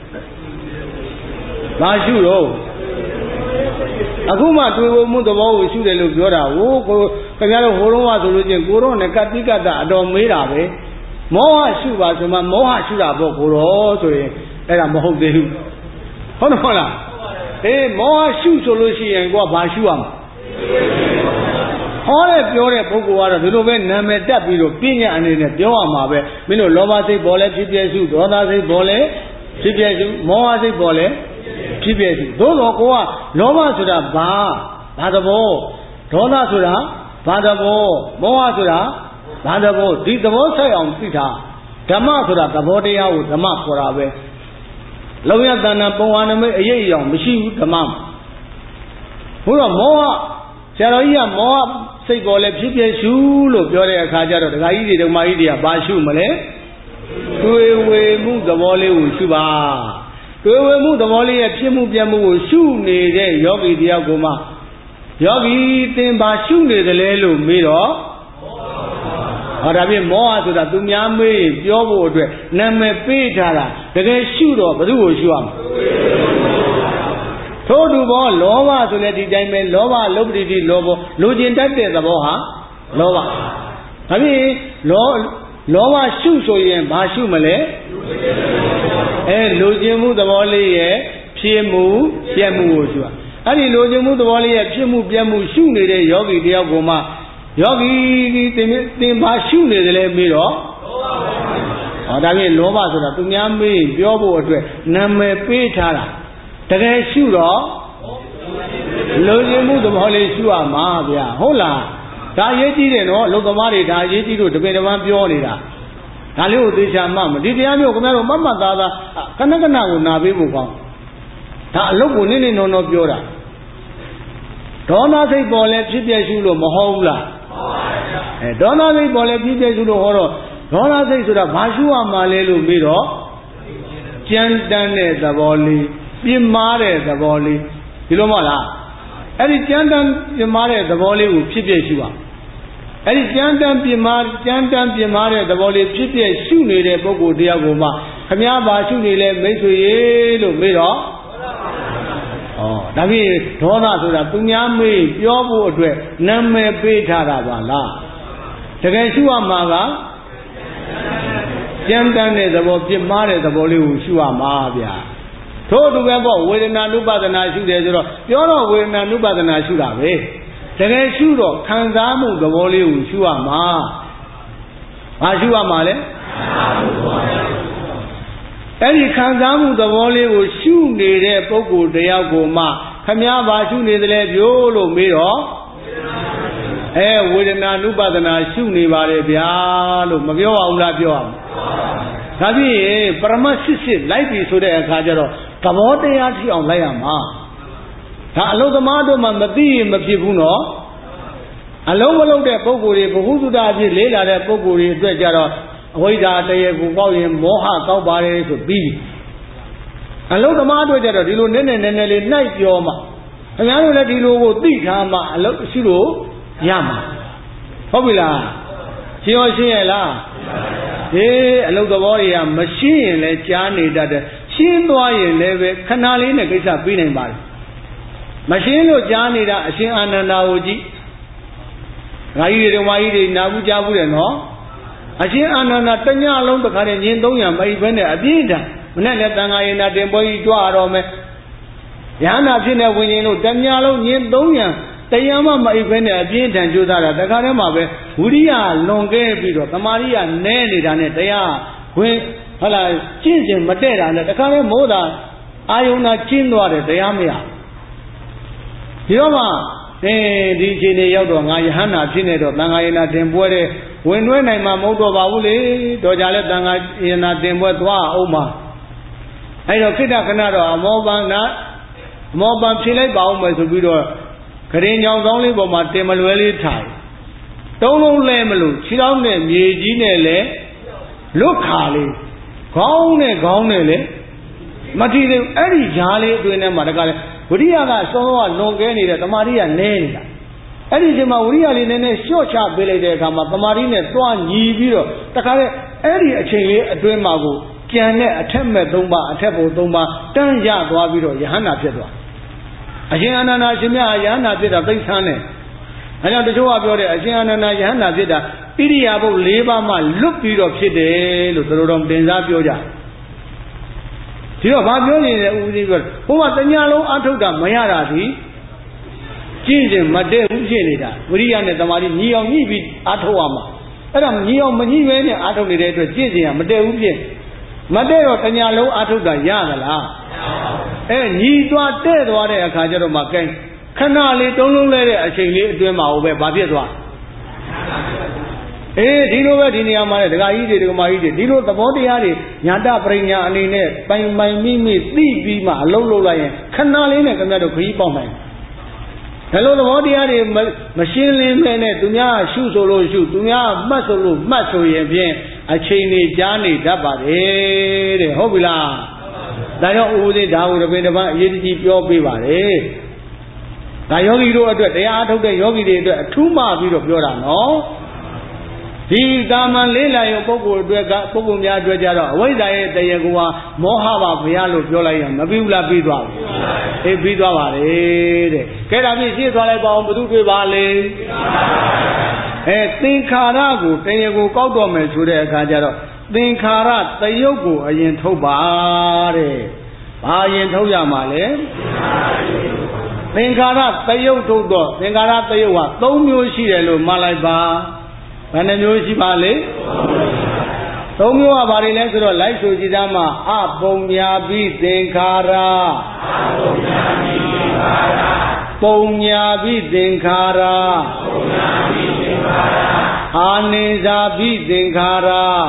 ဘာရှုတော့အခုမှတွေ့ဖို့မှုသဘောကိုရှုတယ်လို့ပြောတာဟိုကိုခင်ဗျားတို့ဟိုတုန်းကဆိုလို့ချင်းကိုတော့နဲ့ကတိကတအတော်မေးတာပဲမောဟရှုပါဆိုမှမောဟရှုတာပေါ့ကိုတော့ဆိုရင်အဲ့ဒါမဟုတ်သေးဘူးဟုတ်တယ်ဟုတ်လားအေးမောဟရှုဆိုလို့ရှိရင်ကိုကဘာရှုရမှာဟောတဲ့ပြောတဲ့ပုဂ္ဂိုလ်ကတော့ဒီလိုပဲနာမည်တက်ပြီးတော့ပညာအနေနဲ့ပြောရမှာပဲမင်းတို့လောဘစိတ်ပေါ်လဲဖြစ်ပြရှုဒေါသစိတ်ပေါ်လဲဖြစ်ပြရှုမောဟစိတ်ပေါ်လဲဖြစ်ပြရှုသို့တော့ကိုကလောဘဆိုတာဘာဘာသဘောဒေါသဆိုတာဘာသဘောမောဟဆိုတာဘာသဘောဒီသဘောဆိုင်အောင်သိတာဓမ္မဆိုတာသဘောတရားကိုဓမ္မခေါ်တာပဲလောယတဏ္ဍပုံဝါနမိတ်အရေးအယောင်မရှိဘူးဓမ္မဘုရားမောဟဆရာတော်ကြီးကမောဟစိတ်ပေါ်လဲဖြစ်ဖြစ်ရှုလို့ပြောတဲ့အခါကျတော့ဒကာကြီးတွေဓမ္မကြီးတွေကဘာရှုမလဲတွေးဝေမှုသဘောလေးကိုရှုပါတွေးဝေမှုသဘောလေးရဲ့ဖြစ်မှုပြမှုကိုရှုနေတဲ့ယောဂီတယောက်ကိုမှယောဂီသင်ပါရှုနေတယ်လေလို့မေးတော့ဟောဒါဖြင့်မောဟဆိုတာသူများမေးပြောဖို့အတွက်နာမည်ပေးထားတာတကယ်ရှုတော့ဘယ်သူကိုရှုရမလဲထို့တူဘောလောဘဆိုလည်းဒီတိုင်းပဲလောဘလောဘတိတိလောဘလိုချင်တတ်တဲ့သဘောဟာလောဘဒါဖြင့်လောလောဘရှုဆိုရင်ဘာရှုမလဲအဲလိုချင်မှုသဘောလေးရဲ့ဖြစ်မှုပြက်မှုကိုရှုရအဲ့ဒီလိုချင်မှုသဘောလေးရဲ့ဖြစ်မှုပြက်မှုရှုနေတဲ့ယောဂီတယောက်ကိုမှယောဂီဒီသင်သင်ဘာရှုနေတယ်လဲမေးတော့ဟောဒါဖြင့်လောဘဆိုတာသူများမေးပြောဖို့အတွက်နာမည်ပေးထားတာတကယ်ရှုတော့လိုချင်မှုသဘောလေးရှုရမှာဗျာဟုတ်လားဒါအရေးကြီးတယ်နော်လုံသမားတွေဒါအရေးကြီးလို့တပည့်တပန်းပြောနေတာဒါလေးကိုသေချာမှမဒီတရားမျိုးခင်ဗျားတို့မမှတ်သားသားခဏခဏကိုနာပေးဖို့ကောင်းဒါအလုပ်ကိုနည်းနည်းနော်နော်ပြောတာဒေါသစိတ်ပေါ်လဲဖြစ်ပြရှုလို့မဟုတ်ဘူးလားအဲဒေါသစိတ်ပေါ်လဲဖြစ်ပြရှုလို့ဟောတော့ဒေါသစိတ်ဆိုတာဘာရှုရမှာလဲလို့ပြီးတော့ကြမ်းတမ်းတဲ့သဘောလေးပြင်းမာတဲ့သဘောလေးဒီလိုမဟုတ်လားအဲ့ဒီကြမ်းတမ်းပြင်းမာတဲ့သဘောလေးကိုဖြစ်ပြရှုရအဲ့ဒီကြမ်းတမ်းပြင်းမာကြမ်းတမ်းပြင်းမာတဲ့သဘောလေးဖြစ်ပြရှုနေတဲ့ပုဂ္ဂိုလ်တရားကိုမှခမည်းဘာရှုနေလဲမိတ်ဆွေရေလို့ပြီးတော့ဩဒါဖြင့်ဒေါသဆိုတာသူများမေးပြောဖို့အတွက်နာမည်ပေးထားတာပါလားတကယ်ရှုရမှာကကြမ်းတမ်းတဲ့သဘောပြင်းမာတဲ့သဘောလေးကိုရှုရမှာဗျာထို့အတူပဲပေါ့ဝေဒနာနုပဒနာရှုတယ်ဆိုတော့ပြောတော့ဝေဒနာနုပဒနာရှုတာပဲတကယ်ရှုတော့ခံစားမှုသဘောလေးကိုရှုရမှာဘာရှုရမှာလဲအဲ့ဒီခံစားမှုသဘောလေးကိုရှုနေတဲ့ပုဂ္ဂိုလ်တယောက်ကိုမှခမည်းဘာရှုနေသလဲပြောလို့မေးတော့အဲဝေဒနာနုပဒနာရှုနေပါလေဗျာလို့မပြောပါဘူးလားပြောအောင်ဒါဖြင့်ပရမတ်စစ်စစ်လိုက်ပြီဆိုတဲ့အခါကျတော့သဘောတရားထိအောင်လိုက်ရမှာဒါအလုံးသမားတို့မှမသိရင်မဖြစ်ဘူးနော်အလုံးမလုံးတဲ့ပုဂ္ဂိုလ်တွေဘ ഹു သုတအဖြစ်လေးလာတဲ့ပုဂ္ဂိုလ်တွေအတွက်ကြတော့အဝိဇ္ဇာတရေကိုပေါက်ရင်မောဟကောက်ပါတယ်ဆိုပြီးအလုံးသမားတို့ကြတော့ဒီလိုနည်းနည်းနည်းနည်းလေးနှိုက်ပြောမှခင်ဗျားတို့လည်းဒီလိုကိုသိထားမှအလုံးရှိလို့ရမှာဟုတ်ပြီလားရှင်းရောရှင်းရလားဟေးအလုံးသဘောတွေကမရှင်းရင်လည်းကြားနေတတ်တယ်ရှင်းသွားရင်လည်းပဲခဏလေးနဲ့ကိစ္စပြီးနိုင်ပါတယ်မရှင်းလို့ကြားနေတာအရှင်အာနန္ဒာကိုကြည့်ငါကြီးတွေဝါကြီးတွေနာဘူးကြားဘူးတယ်နော်အရှင်အာနန္ဒာတညလုံးတစ်ခါနဲ့ညင်သုံးရမိုက်ပဲနဲ့အပြည့်တန်မနဲ့လည်းတန်ခါရင်နာတင်ပွဲကြီးကြွရတော့မယ်ရဟနာဖြစ်နေဝင်ရင်လို့တညလုံးညင်သုံးရတရားမှမအိပ်ပဲနဲ့အပြင်းထန်ကြိုးစားတာတခါတည်းမှာပဲဝိရိယလွန်ကဲပြီးတော့တမာရိယနဲနေတာနဲ့တရားဝင်ဟုတ်လားကျင့်စဉ်မတည့်တာနဲ့တခါတည်းမိုးတာအာယုံနာကျင်းသွားတယ်တရားမရဒီတော့မှအဲဒီအချိန်လေးရောက်တော့ငါယဟန္တာဖြစ်နေတော့တန်ခါယနာတင်ပွဲတဲ့ဝင်နှွဲနိုင်မှာမဟုတ်တော့ပါဘူးလေတော့ကြလဲတန်ခါယနာတင်ပွဲသွားအောင်ပါအဲ့တော့ခိတ္တခဏတော့အမောပန်းနာအမောပန်းဖြေလိုက်ပါအောင်မယ်ဆိုပြီးတော့ခရင်ညောင်ကောင်းလေးပေါ်မှာတင်မလွဲလေးထိုင်တုံးလုံးလဲမလို့ခြေထောက်နဲ့မြေကြီးနဲ့လဲလွတ်ခါလေးခေါင်းနဲ့ခေါင်းနဲ့လဲမထီသေးဘူးအဲ့ဒီဈာလေးအတွင်းထဲမှာတကလည်းဝိရိယကစောစောကလွန်ကဲနေတဲ့တမာရိကနဲနေတာအဲ့ဒီအချိန်မှာဝိရိယလေးနည်းနည်းလျှော့ချပေးလိုက်တဲ့အခါမှာတမာရိနဲ့တွားညီပြီးတော့တခါလေအဲ့ဒီအချိန်လေးအတွင်းမှာကိုကြံတဲ့အထက်မဲ့သုံးပါအထက်ဘုံသုံးပါတန်းရသွားပြီးတော့ယဟန္တာဖြစ်သွားအရှင်အာနန္ဒာရှင်မြတ်ယဟန္တာဖြစ်တာသိဆန်းတယ်အဲကြောင့်တချို့ကပြောတယ်အရှင်အာနန္ဒာယဟန္တာဖြစ်တာဣရိယာပုတ်၄ပါးမှလွတ်ပြီးတော့ဖြစ်တယ်လို့သူတို့တော်တင်စားပြောကြဒီတော့ဘာပြောနေလဲဦးဇင်းပြောဘုရားတညာလုံးအထုတ်တာမရတာဒီကျင့်စဉ်မတည့်ဘူးဖြစ်နေတာဝိရိယနဲ့တမာတိညီအောင်ညှိပြီးအထုတ်ရမှာအဲ့ဒါညီအောင်မညှိပဲနဲ့အထုတ်နေတဲ့အတွက်ကျင့်စဉ်ကမတည့်ဘူးဖြစ်မတည့်တော့တညာလုံးအထုတ်တာရသလားအဲညီသွားတဲ့သွားတဲ့အခါကျတော့မှကဲခဏလေးတုံးလုံးလဲတဲ့အချိန်လေးအတွင်းမှာဟိုပဲဘာဖြစ်သွားအေးဒီလိုပဲဒီနေရာမှာလေဒကာကြီးတွေဒကာမကြီးတွေဒီလိုသဘောတရားတွေညာတပရိညာအနေနဲ့ပိုင်ပိုင်မိမိသိပြီးမှအလုံးလုံးလိုက်ရင်ခဏလေးနဲ့ခင်ဗျားတို့ခရီးပေါက်နိုင်ဘယ်လိုသဘောတရားတွေမရှင်းလင်းမဲနဲ့သူများရှုဆိုလို့ရှုသူများမှတ်ဆိုလို့မှတ်ဆိုရင်ဖြင့်အချိန်တွေကြားနေတတ်ပါတယ်တဲ့ဟုတ်ပြီလားဒါကြောင့်ဦးဦးသိဒါဟုတပင်တပန်းအရေးတကြီးပြောပေးပါတယ်ဒါယောဂီတို့အတွက်တရားအထုတ်တဲ့ယောဂီတွေအတွက်အထူးမှပြီးတော့ပြောတာနော်ဒီတာမန်လေးလာရုံပုဂ္ဂိုလ်အတွက်ကပုဂ္ဂိုလ်များအတွက်ကြတော့အဝိဇ္ဇာရဲ့တရားကိုဟာမောဟပါဘုရားလို့ပြောလိုက်ရင်မပြီးဘူးလားပြီးသွားပြီအေးပြီးသွားပါလေတဲ့ကဲဒါဖြင့်ရှင်းသွားလိုက်ပါအောင်ဘုသူတွေ့ပါလေအဲသင်္ခါရကိုတရားကိုကောက်တော့မယ်ဆိုတဲ့အခါကျတော့သင်္ခါရတယုတ်ကိုအရင်ထုတ်ပါတဲ့ဘာအရင်ထုတ်ရမှာလဲသင်္ခါရတယုတ်ထုတ်တော့သင်္ခါရတယုတ်ဟာသုံးမျိုးရှိတယ်လို့မှတ်လိုက်ပါဘယ်နှမျိုးရှိပါလဲသုံးမျိုးကဘာတွေလဲဆိုတော့လိုက်ဆိုကြည့်သားမှာအပုံညာပိသင်္ခါရပုံညာပိသင်္ခါရအာနိဇာပိသင်္ခါရ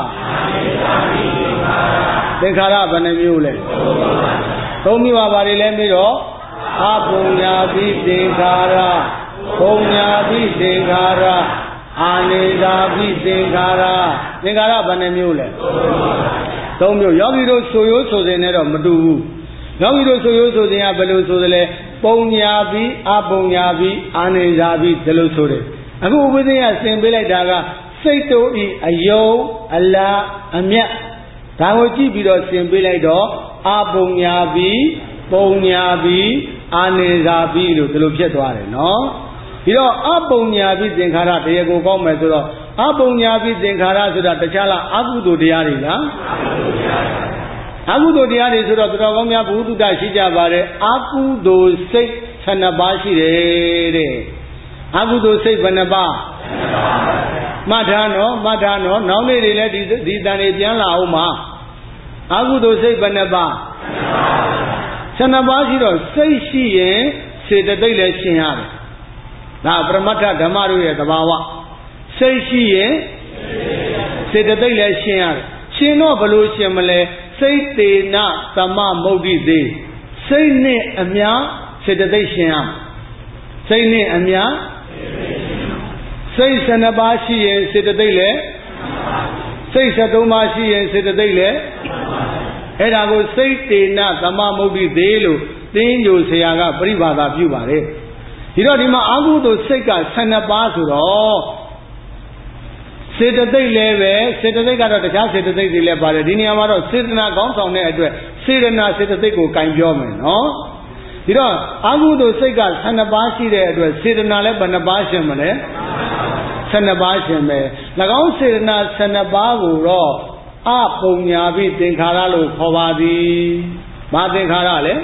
သင်္ခါရဘယ်နှမျိုးလဲသုံးမျိုးကဘာတွေလဲပြီးတော့အပုံညာပိသင်္ခါရပုံညာပိသင်္ခါရအာနိဇာပိသင်္ခါရသင်္ခါရဘယ်နှမျိုးလဲသုံးမျိုးယောဂီတို့ဆိုရိုးဆိုစဉ်နဲ့တော့မတူဘူးယောဂီတို့ဆိုရိုးဆိုစဉ်ကဘယ်လိုဆိုသလဲပုံညာပိအပုံညာပိအာနိဇာပိဒီလိုဆိုတယ်အခုဥပဒေကဆင်ပေးလိုက်တာကစိတ်တို့ဤအယုံအလားအမြတ်ဒါကိုကြည့်ပြီးတော့ဆင်ပေးလိုက်တော့အပုံညာပိပုံညာပိအာနိဇာပိလို့ဒီလိုဖြစ်သွားတယ်နော်ပြီးတော့အပုံညာပိသင်္ခါရတရားကိုကောက်မယ်ဆိုတော့အပုံညာပိသင်္ခါရဆိုတာတခြားလားအကုသိုလ်တရားတွေလားအကုသိုလ်တရားတွေဆိုတော့တော်ကောင်းများဘုသူတ္တရှိကြပါတယ်အကုသိုလ်စိတ်ဆယ်နှစ်ပါးရှိတယ်တဲ့အကုသိုလ်စိတ်ဘယ်နှပါးမှတ်ထားနော်မှတ်ထားနော်နောက်နေ့တွေလည်းဒီဒီတန်တွေပြန်လာအောင်မှာအကုသိုလ်စိတ်ဘယ်နှပါးဆယ်နှစ်ပါးရှိတော့စိတ်ရှိရင်စေတသိက်လည်းရှင်ရတယ်ဒါပရမတ္ထဓမ္မတို့ရဲ့သဘာဝစိတ်ရှိရင်စေတသိက်လည်းရှင်ရတယ်ရှင်တော့ဘယ်လိုရှင်မလဲစိတ်တေနသမမုဒ္ဒိသေးစိတ်နဲ့အများစေတသိက်ရှင်ရစိတ်နဲ့အများစိတ်ဆယ်နှစ်ပါးရှိရင်စေတသိက်လည်းစိတ်ဆယ်သုံးပါးရှိရင်စေတသိက်လည်းအဲ့ဒါကိုစိတ်တေနသမမုဒ္ဒိသေးလို့သင်္ကြန်ဆရာကပြိဘာသာပြုပါတယ်ဒီတော့ဒီမှာအာဟုတုစိတ်ကဆယ်နှစ်ပါးဆိုတော့စေတသိက်လည်းပဲစေတသိက်ကတော့တခြားစေတသိက်တွေလည်းပါတယ်ဒီနေရာမှာတော့စေတနာကောင်းဆောင်တဲ့အတွက်စေတနာစေတသိက်ကိုကင်ပြောမယ်နော်ဒီတော့အာဟုတုစိတ်ကဆယ်နှစ်ပါးရှိတဲ့အတွက်စေတနာလည်းဘယ်နှပါးရှင်မလဲဆယ်နှစ်ပါးရှင်ပဲ၎င်းစေတနာဆယ်နှစ်ပါးကိုတော့အပုံညာပိသင်္ခါရလို့ခေါ်ပါသည်ဘာသင်္ခါရလဲ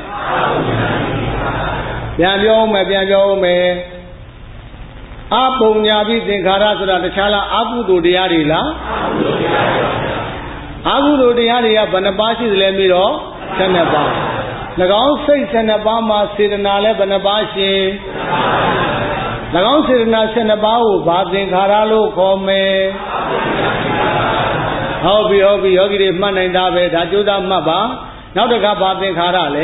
ပြန်ပြောမယ်ပြန်ပြောမယ်အပုံညာပိသင်္ခါရဆိုတာတခြားလားအကုသိုလ်တရားတွေလားအကုသိုလ်တရားတွေကဘယ်နှပါးရှိသလဲပြီးတော့ဆယ်နှစ်ပါး၎င်းစိတ်ဆယ်နှစ်ပါးမှာစေတနာလည်းဘယ်နှပါးရှင်၎င်းစေတနာဆယ်နှစ်ပါးကိုဘာသင်္ခါရလို့ခေါ်မယ်ဟုတ်ပြီဟုတ်ပြီယောဂီတွေမှတ်နိုင်တာပဲဒါကြိုးစားမှတ်ပါနောက်တစ်ခါဘာသင်္ခါရလဲ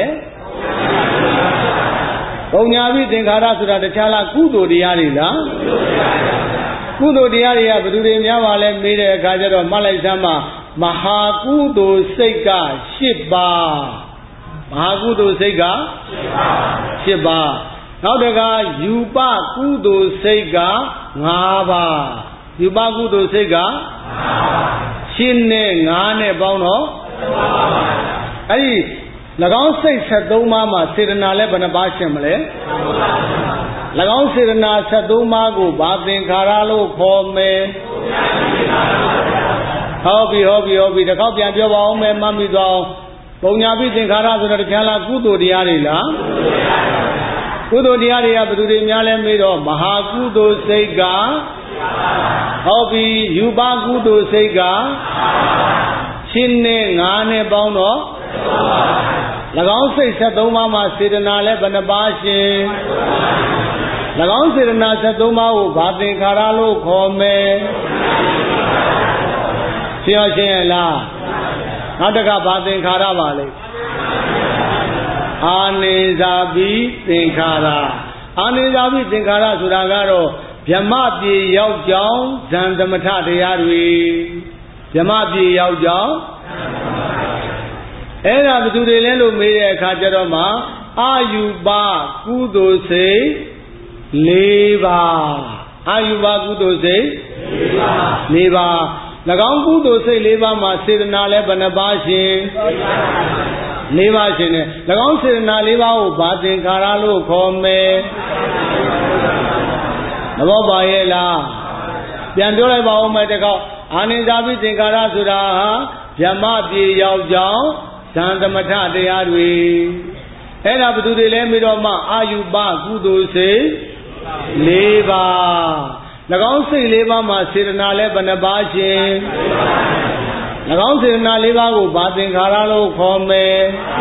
ပုံညာပိသင်္ခါရဆိုတာတခြားလားကုသိုလ်တရားတွေလားကုသိုလ်တရားတွေကဘယ်သူတွေများပါလဲမေးတဲ့အခါကျတော့မှတ်လိုက်စမ်းပါမဟာကုသိုလ်စိတ်ကရှစ်ပါးမဟာကုသိုလ်စိတ်ကရှစ်ပါးနောက်တစ်ခါယူပကုသိုလ်စိတ်ကငါးပါးယူပကုသိုလ်စိတ်ကရှင်းနဲ့ငါးနဲ့ပေါင်းတော့အဲ့ဒီ၎င်းစိတ်ဆက်သုံးပါးမှာစေတနာလည်းဘယ်နှပါးရှင်မလဲ၎င်းစေတနာဆက်သုံးပါးကိုဘာသင်္ခါရလို့ခေါ်မယ်ဟုတ်ပြီဟုတ်ပြီဟုတ်ပြီတစ်ခေါက်ပြန်ပြောပါအောင်မယ်မှတ်မိသွားအောင်ပုံညာပိသင်္ခါရဆိုတော့တခြားလားကုသိုလ်တရားတွေလားကုသိုလ်တရားတွေကဘယ်သူတွေများလဲမေးတော့မဟာကုသိုလ်စိတ်ကဟုတ်ပြီယူပကုသိုလ်စိတ်ကရှင်းနဲ့ငါးနဲ့ပေါင်းတော့၎င်းစိတ်ဆက်သုံးပါးမှာစေတနာလည်းဘယ်နှပါးရှင်၎င်းစေတနာဆက်သုံးပါးကိုဘာသင်္ခါရလို့ခေါ်မယ်ရှင်းရှင်းရလားနောက်တစ်ခါဘာသင်္ခါရပါလဲအာနိဇာပိသင်္ခါရအာနိဇာပိသင်္ခါရဆိုတာကတော့ဗြဟ္မပြေရောက်ကြောင်းဇန်သမထတရားတွေဗြဟ္မပြေရောက်ကြောင်းအဲ့ဒါဘယ်သူတွေလဲလို့မေးတဲ့အခါကျတော့မှအာယူပကုသိုလ်စိတ်၄ပါးအာယူပကုသိုလ်စိတ်လေးပါး၎င်းကုသိုလ်စိတ်လေးပါးမှာစေတနာလည်းဘယ်နှပါးရှင်လေးပါးရှင်နဲ့၎င်းစေတနာလေးပါးကိုဘာသင်္ခါရလို့ခေါ်မယ်သဘောပါရဲ့လားပြန်ပြောလိုက်ပါဦးမယ်တကောက်အာနိသပိသင်္ခါရဆိုတာဟာဗြဟ္မပြေရောက်ကြောင်းဇန်သမထတရားတွေအဲ့ဒါဘယ်သူတွေလဲပြီးတော့မှအာယုပကုသိုလ်စိတ်လေးပါး၎င်းစိတ်လေးပါးမှာစေတနာလည်းဘယ်နှပါးရှင်၎င်းစေတနာလေးပါးကိုဘာသင်္ခါရလို့ခေါ်မယ်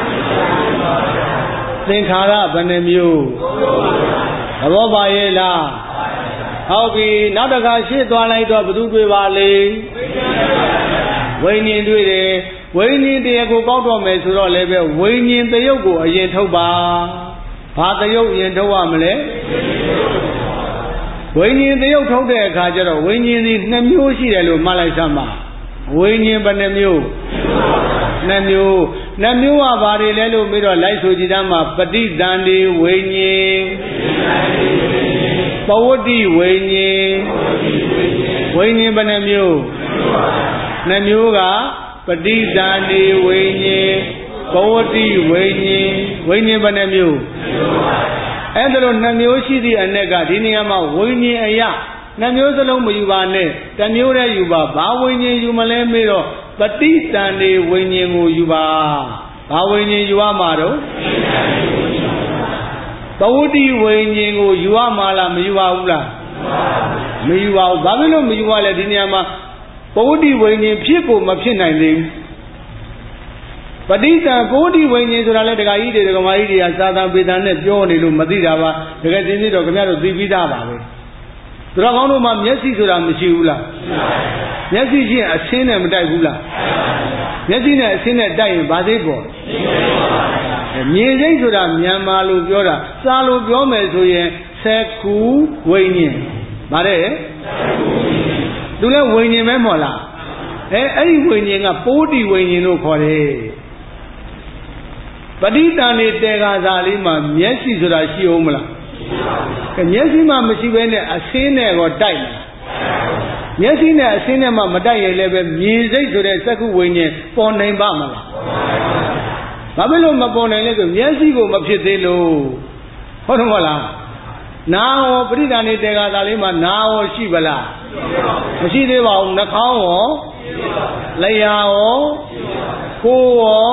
သင်္ခါရဘယ်နှမျိုးသဘောပါရဲ့လားဟုတ်ပြီနောက်တစ်ခါရှေ့သွားလိုက်တော့ဘယ်သူတွေ့ပါလဲဝိညာဉ်တွေ့တယ်ဝိညာဉ်တရားကိုပေါက်တော့မယ်ဆိုတော့လည်းပဲဝိညာဉ်တယုတ်ကိုအရင်ထုတ်ပါဘာတယုတ်အရင်ထုတ်ရမလဲဝိညာဉ်တယုတ်ထုတ်တဲ့အခါကျတော့ဝိညာဉ်ဒီနှစ်မျိုးရှိတယ်လို့မှတ်လိုက်စမ်းပါဝိညာဉ်ဘယ်နှမျိုးနှစ်မျိုးနှစ်မျိုးကဘာတွေလဲလို့ပြီးတော့လိုက်ဆိုကြည့်တမ်းမှာပဋိသန္ဓေဝိညာဉ်ပဝတ္တိဝိညာဉ်ဝိညာဉ်ဘယ်နှမျိုးနှစ်မျိုးကပဋိသန္ဓေဝိညာဉ်ပဝတ္တိဝိညာဉ်ဝိညာဉ်ဘယ်နှမျိုးအဲ့ဒါလို့နှစ်မျိုးရှိသည့်အ ਨੇ ကဒီနေရာမှာဝိညာဉ်အရာနှစ်မျိုးစလုံးမယူပါနဲ့တစ်မျိုးတည်းယူပါဘာဝိညာဉ်ယူမလဲမေးတော့ပဋိသန္ဓေဝိညာဉ်ကိုယူပါဘာဝိညာဉ်ယူရမှာတော့ပဝတ္တိဝိညာဉ်ကိုယူရမှာလားမယူပါဘူးလားမယူပါဘူးဘာဖြစ်လို့မယူရလဲဒီနေရာမှာပဝတ္တိဝိညာဉ်ဖြစ်ကိုမဖြစ်နိုင်သေးဘူးပဋိသန္ဓေပဝတ္တိဝိညာဉ်ဆိုတာလဲဒကာကြီးတွေဒကာမကြီးတွေကသာသံပေတံနဲ့ပြောနေလို့မသိတာပါတကယ်သိသိတော့ခင်ဗျားတို့သိပြီးသားပါပဲသူတော်ကောင်းတို့မှာမျက်စိဆိုတာမရှိဘူးလားမျက်စိရှိရင်အဆင်းနဲ့မတိုက်ဘူးလားမျက်စိနဲ့အဆင်းနဲ့တိုက်ရင်ဘာသိပေါ်မြင်စိတ်ဆိုတာမြန်မာလိုပြောတာစာလိုပြောမယ်ဆိုရင်သက္ကူဝိညာဉ်ဗါတဲ့သူလဲဝိညာဉ်ပဲမဟုတ်လားအဲအဲ့ဒီဝိညာဉ်ကပိုးတီဝိညာဉ်လို့ခေါ်တယ်ပဋိသန္ဓေတေဃာသာလေးမှာမျက်စိဆိုတာရှိအောင်မလားအဲမျက်စိမှမရှိဘဲနဲ့အဆင်းနဲ့တော့တိုက်တယ်မျက်စိနဲ့အဆင်းနဲ့မှမတိုက်ရင်လည်းပဲမြင်စိတ်ဆိုတဲ့သက္ကုဝိညာဉ်ပေါ်နိုင်ပါမလားဘာဖြစ်လို့မပေါ်နိုင်လဲဆိုမျက်စိကိုမဖြစ်သေးလို့ဟုတ်တယ်မဟုတ်လားနာဟောပဋိသန္ဓေတေဃာသာလေးမှာနာဟောရှိပလားမရှိသေးပါဘူးနှာခေါင်းရောလျှာရောကိုယ်ရော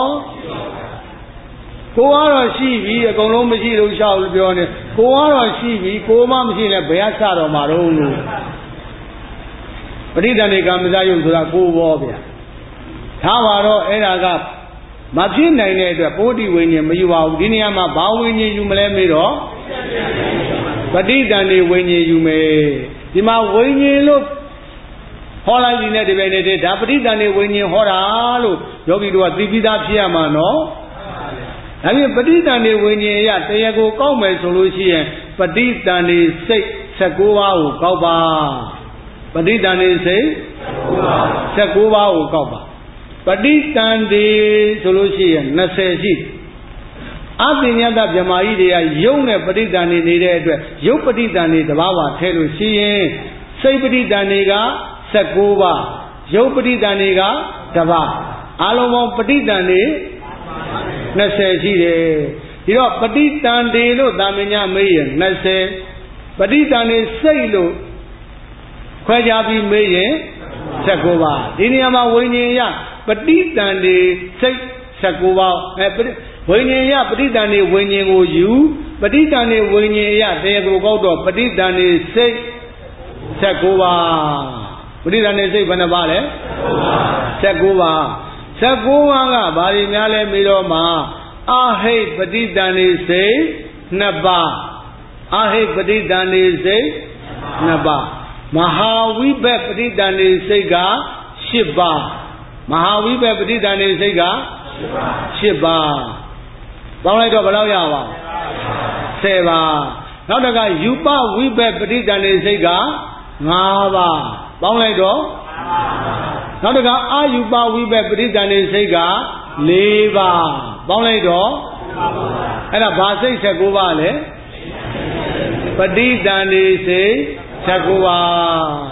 ကိုယ်ကတော့ရှိပြီအကုန်လုံးမရှိလို့ရှောက်လို့ပြောနေကိုယ်ကတော့ရှိပြီကိုယ်မှမရှိလဲဘယ်ကစတော့မှာတော့လို့ပဋိသန္ဓေကမ္မဇယုတ်ဆိုတာကိုယ်ဘောဗျာထားပါတော့အဲ့ဒါကမဖြစ်နိုင်တဲ့အတွက်ပိုးတိဝိညာဉ်မယူပါဘူးဒီနေရာမှာဘာဝိညာဉ်ယူမလဲမေးတော့ပဋိသန္ဓေဝိညာဉ်ယူမယ်ဒီမှာဝိညာဉ်လို့ဟောလိုက်ပြီးနဲ့ဒီပဲနေတဲ့ဒါပဋိသန္ဓေဝိညာဉ်ဟောတာလို့ယောဂီတို့ကသိပြီးသားဖြစ်ရမှာနော်ဒါပြင်ပဋိသန္ဓေဝိညာဉ်ရတရားကိုကောက်မယ်ဆိုလို့ရှိရင်ပဋိသန္ဓေစိတ်၁၉ပါးကိုကောက်ပါပဋိသန္ဓေစိတ်၁၉ပါးကိုကောက်ပါပဋိသန္ဓေဆိုလို့ရှိရင်၂၀ရှိအပညာတဗြဟ္မာကြီးတွေကယုံနဲ့ပဋိသန္ဓေနေတဲ့အတွက်ယုတ်ပဋိသန္ဓေတစ်ပါးပါထဲလို့ရှိရင်စိတ်ပဋိသန္ဓေက၁၉ပါးယုတ်ပဋိသန္ဓေကတစ်ပါးအလုံးပေါင်းပဋိသန္ဓေ၂၀ရှိတယ်ဒီတော့ပဋိသန္ဓေလို့သာမညမေးရင်၂၀ပဋိသန္ဓေစိတ်လို့ခွဲခြားပြီးမေးရင်၁၉ပါးဒီနေရာမှာဝိညာဉ်ရပဋိသန္ဓေစိတ်၁၉ပါးအဲဝိညာဉ်ရပဋိသန္ဓေဝိညာဉ်ကိုယူပဋိသန္ဓေဝိညာဉ်ရတရားကိုကောက်တော့ပဋိသန္ဓေစိတ်၁၉ပါးပဋိသန္ဓေစိတ်ဘယ်နှပါလဲ၁၉ပါး၁၉ပါးကဘာတွေများလဲမေးတော့မှာအာဟိတ်ပဋိသန္ဓေစိတ်နှစ်ပါးအာဟိတ်ပဋိသန္ဓေစိတ်နှစ်ပါးမဟာဝိဘက်ပဋိသန္ဓေစိတ်က၈ပါးမဟာဝိဘက်ပဋိသန္ဓေစိတ်က၈ပါးပေါင်းလိုက်တော့ဘယ်လောက်ရပါ၁၀ပါးနောက်တကယူပဝိဘက်ပဋိသန္ဓေစိတ်က၅ပါးပေါင်းလိုက်တော့နောက်တကအာယူပဝိဘက်ပဋိသန္ဓေစိတ်က၄ပါးပေါင်းလိုက်တော့အဲ့ဒါဘာစိတ်၁၉ပါးလဲပဋိသန္ဓေစိတ်၁၉ပါး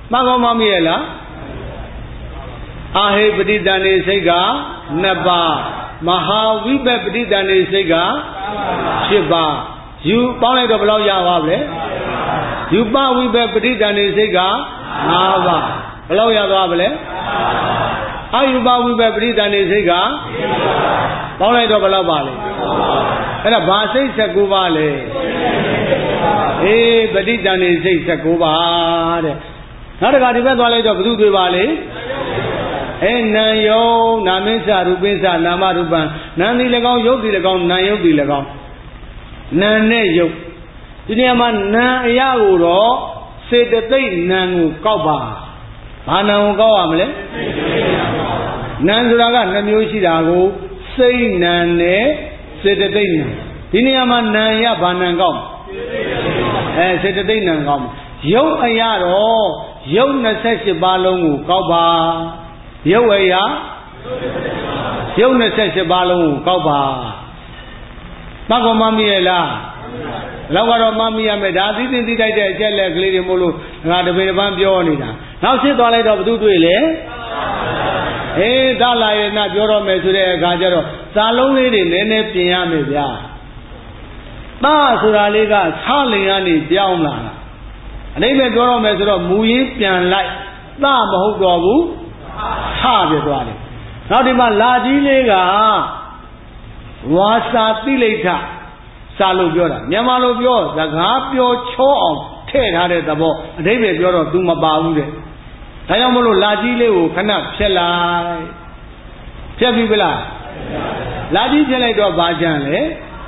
မှန်ကောမှမရလားအာဟိပဋိသန္ဓေစိတ်ကနှစ်ပါးမဟာဝိပပဋိသန္ဓေစိတ်ကရှစ်ပါးယူပေါင်းလိုက်တော့ဘယ်လောက်ရပါ့မလဲယူပဝိပပဋိသန္ဓေစိတ်ကငါးပါးဘယ်လောက်ရသွားပါလဲအာယူပဝိပပဋိသန္ဓေစိတ်ကပေါင်းလိုက်တော့ဘယ်လောက်ပါလဲအဲ့ဒါဘာစိတ်၁၉ပါးလဲအေးပဋိသန္ဓေစိတ်၁၉ပါးတဲ့နောက်တစ်ခါဒီဘက်သွားလိုက်တော့ဘယ်သူတွေပါလဲအဲနာယုံနာမင်းစရူပင်းစနာမရူပံနာမ်ဒီ၎င်းယုတ်ဒီ၎င်းနာယုတ်ဒီ၎င်းနာနဲ့ယုတ်ဒီနေရာမှာနာအရာကိုတော့စေတသိက်နာကိုကောက်ပါဘာနာကိုကောက်ရမလဲနာဆိုတာကနှမျိုးရှိတာကိုစိတ်နာနဲ့စေတသိက်နာဒီနေရာမှာနာရဘာနာကောက်အဲစေတသိက်နာကောက်ယုတ်အရာတော့ယုတ်၂၈ပါးလုံးကိုကောက်ပါယုတ်အရာယုတ်၂၈ပါးလုံးကိုကောက်ပါမကောမမီရလားလောက်ကတော့မမီရမယ်ဒါသိသိသိတိုက်တဲ့အကျက်လက်ကလေးတွေမို့လို့ငါတပေတပန်းပြောနေတာနောက်ရှင်းသွားလိုက်တော့ဘသူတွေ့လေအေးသလာရဏပြောတော့မယ်ဆိုတဲ့အခါကျတော့စာလုံးလေးတွေနည်းနည်းပြင်ရမယ်ဗျာသာဆိုတာလေးကဆလင်ကနေပြောင်းလာတာအနိမ့်ပဲပြောတော့မယ်ဆိုတော့မူရင်းပြန်လိုက်သာမဟုတ်တော့ဘူးဆပြသွားတယ်နောက်ဒီမှာလာကြီးလေးကဝါစာတိလိဋ္ဌစာလို့ပြောတာမြန်မာလိုပြောစကားပြောချောအောင်ထည့်ထားတဲ့သဘောအဓိပ္ပာယ်ပြောတော့ तू မပါဘူးတဲ့ဒါကြောင့်မလို့လာကြီးလေးကိုခဏဖြက်လိုက်ဖြက်ပြီဗလားလာကြီးဖြက်လိုက်တော့ဘာကြံလဲ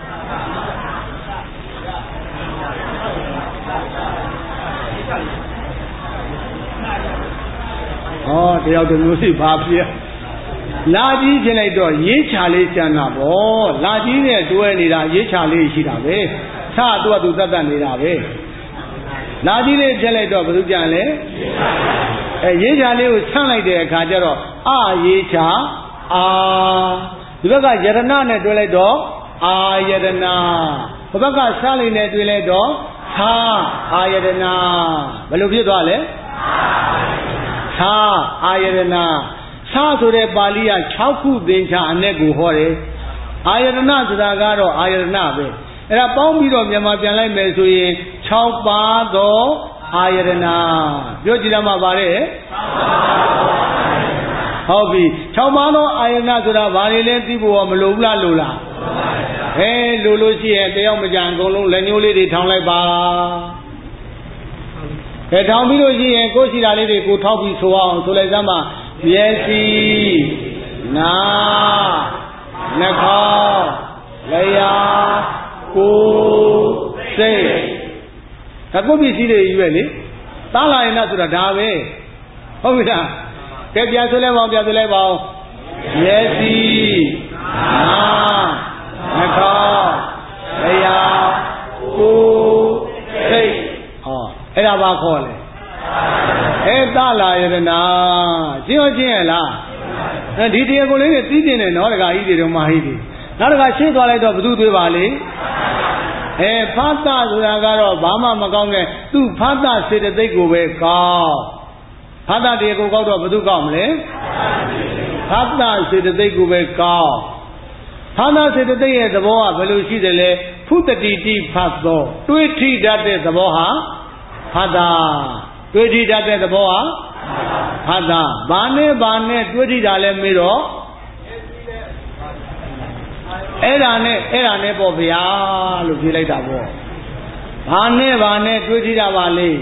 ဟောတယောက်တစ်မျိုးစီဘာဖြစ်လာကြီးဖြစ်လိုက်တော့ရေးချလေးကျန်တာဗောလာကြီးနဲ့တွဲနေတာရေးချလေးရှိတာပဲဆာတော့သူတတ်တတ်နေတာပဲလာကြီးလေးဖြစ်လိုက်တော့ဘယ်သူကြံလဲအဲရေးချလေးကိုဆန့်လိုက်တဲ့အခါကျတော့အာရေးချအာဒီဘက်ကယရဏနဲ့တွဲလိုက်တော့အာယရဏဘဘက်ကဆန့်လိုက်နဲ့တွဲလိုက်တော့သာအာယရဏဘယ်လိုဖြစ်သွားလဲသာအာယရဏသာဆိုတဲ့ပါဠိက၆ခုသင်္ချာအ내ကိုဟောတယ်အာယရဏဆိုတာကတော့အာယရဏပဲအဲ့ဒါပေါင်းပြီးတော့မြန်မာပြန်လိုက်မယ်ဆိုရင်၆ပါးသောအာယရဏပြောကြည့်ရမှာပါလေဟုတ်ပြီ၆ပါးသောအာယရဏဆိုတာဘာတွေလဲသိဖို့မလိုဘူးလားလိုလားအဲလိုလို့ရှိရင်တယောက်မကြံအကုန်လုံးလက်ညှိုးလေးတွေထောင်လိုက်ပါအဲထောင်ပြီးလို့ရှိရင်ကိုယ်ရှိတာလေးတွေကိုထောက်ပြီးဆိုအောင်ဆိုလိုက်စမ်းပါမျက်စိနာနှာခေါင်းလျှာကိုယ်စိတ်ဒါကိုပစ္စည်းတွေကြီးပဲလေသာလာရင်ဆိုတာဒါပဲဟုတ်ပြီလားကဲပြန်ဆိုလဲပါအောင်ပြန်ဆိုလဲပါအောင်မျက်စိနာနှာခေါင်းလျှာကိုယ်စိတ်ဟောအဲ့ဒါဘာခေါ်လဲအဲသလာယရဏရှင်းရောရှင်းရလားအဲဒီတရားကိုလေးတွေသိတင်တယ်နော်တခါကြီးတွေတော့မဟိတွေနောက်တခါရှင်းသွားလိုက်တော့ဘသူသွေးပါလေအဲဖတ်တာဆိုတာကတော့ဘာမှမကောင်းတဲ့သူ့ဖတ်တာစေတသိက်ကိုပဲကောင်းဖတ်တာတရားကိုကောက်တော့ဘသူကောက်မလဲဖတ်တာစေတသိက်ကိုပဲကောင်းဖတ်တာစေတသိက်ရဲ့သဘောကဘယ်လိုရှိတယ်လဲဖုတတိတိဖတ်သောတွေးထိတတ်တဲ့သဘောဟာဖတ်တာတွေးထိတတ်တဲ့သဘောဟာဖတ်တာဘာနဲ့ဘာနဲ့တွေးထိတာလဲမေးတော့အဲ့ဒါနဲ့အဲ့ဒါနဲ့ပေါ့ဗျာလို့ဖြေလိုက်တာပေါ့ဘာနဲ့ဘာနဲ့တွေးထိတာပါလေ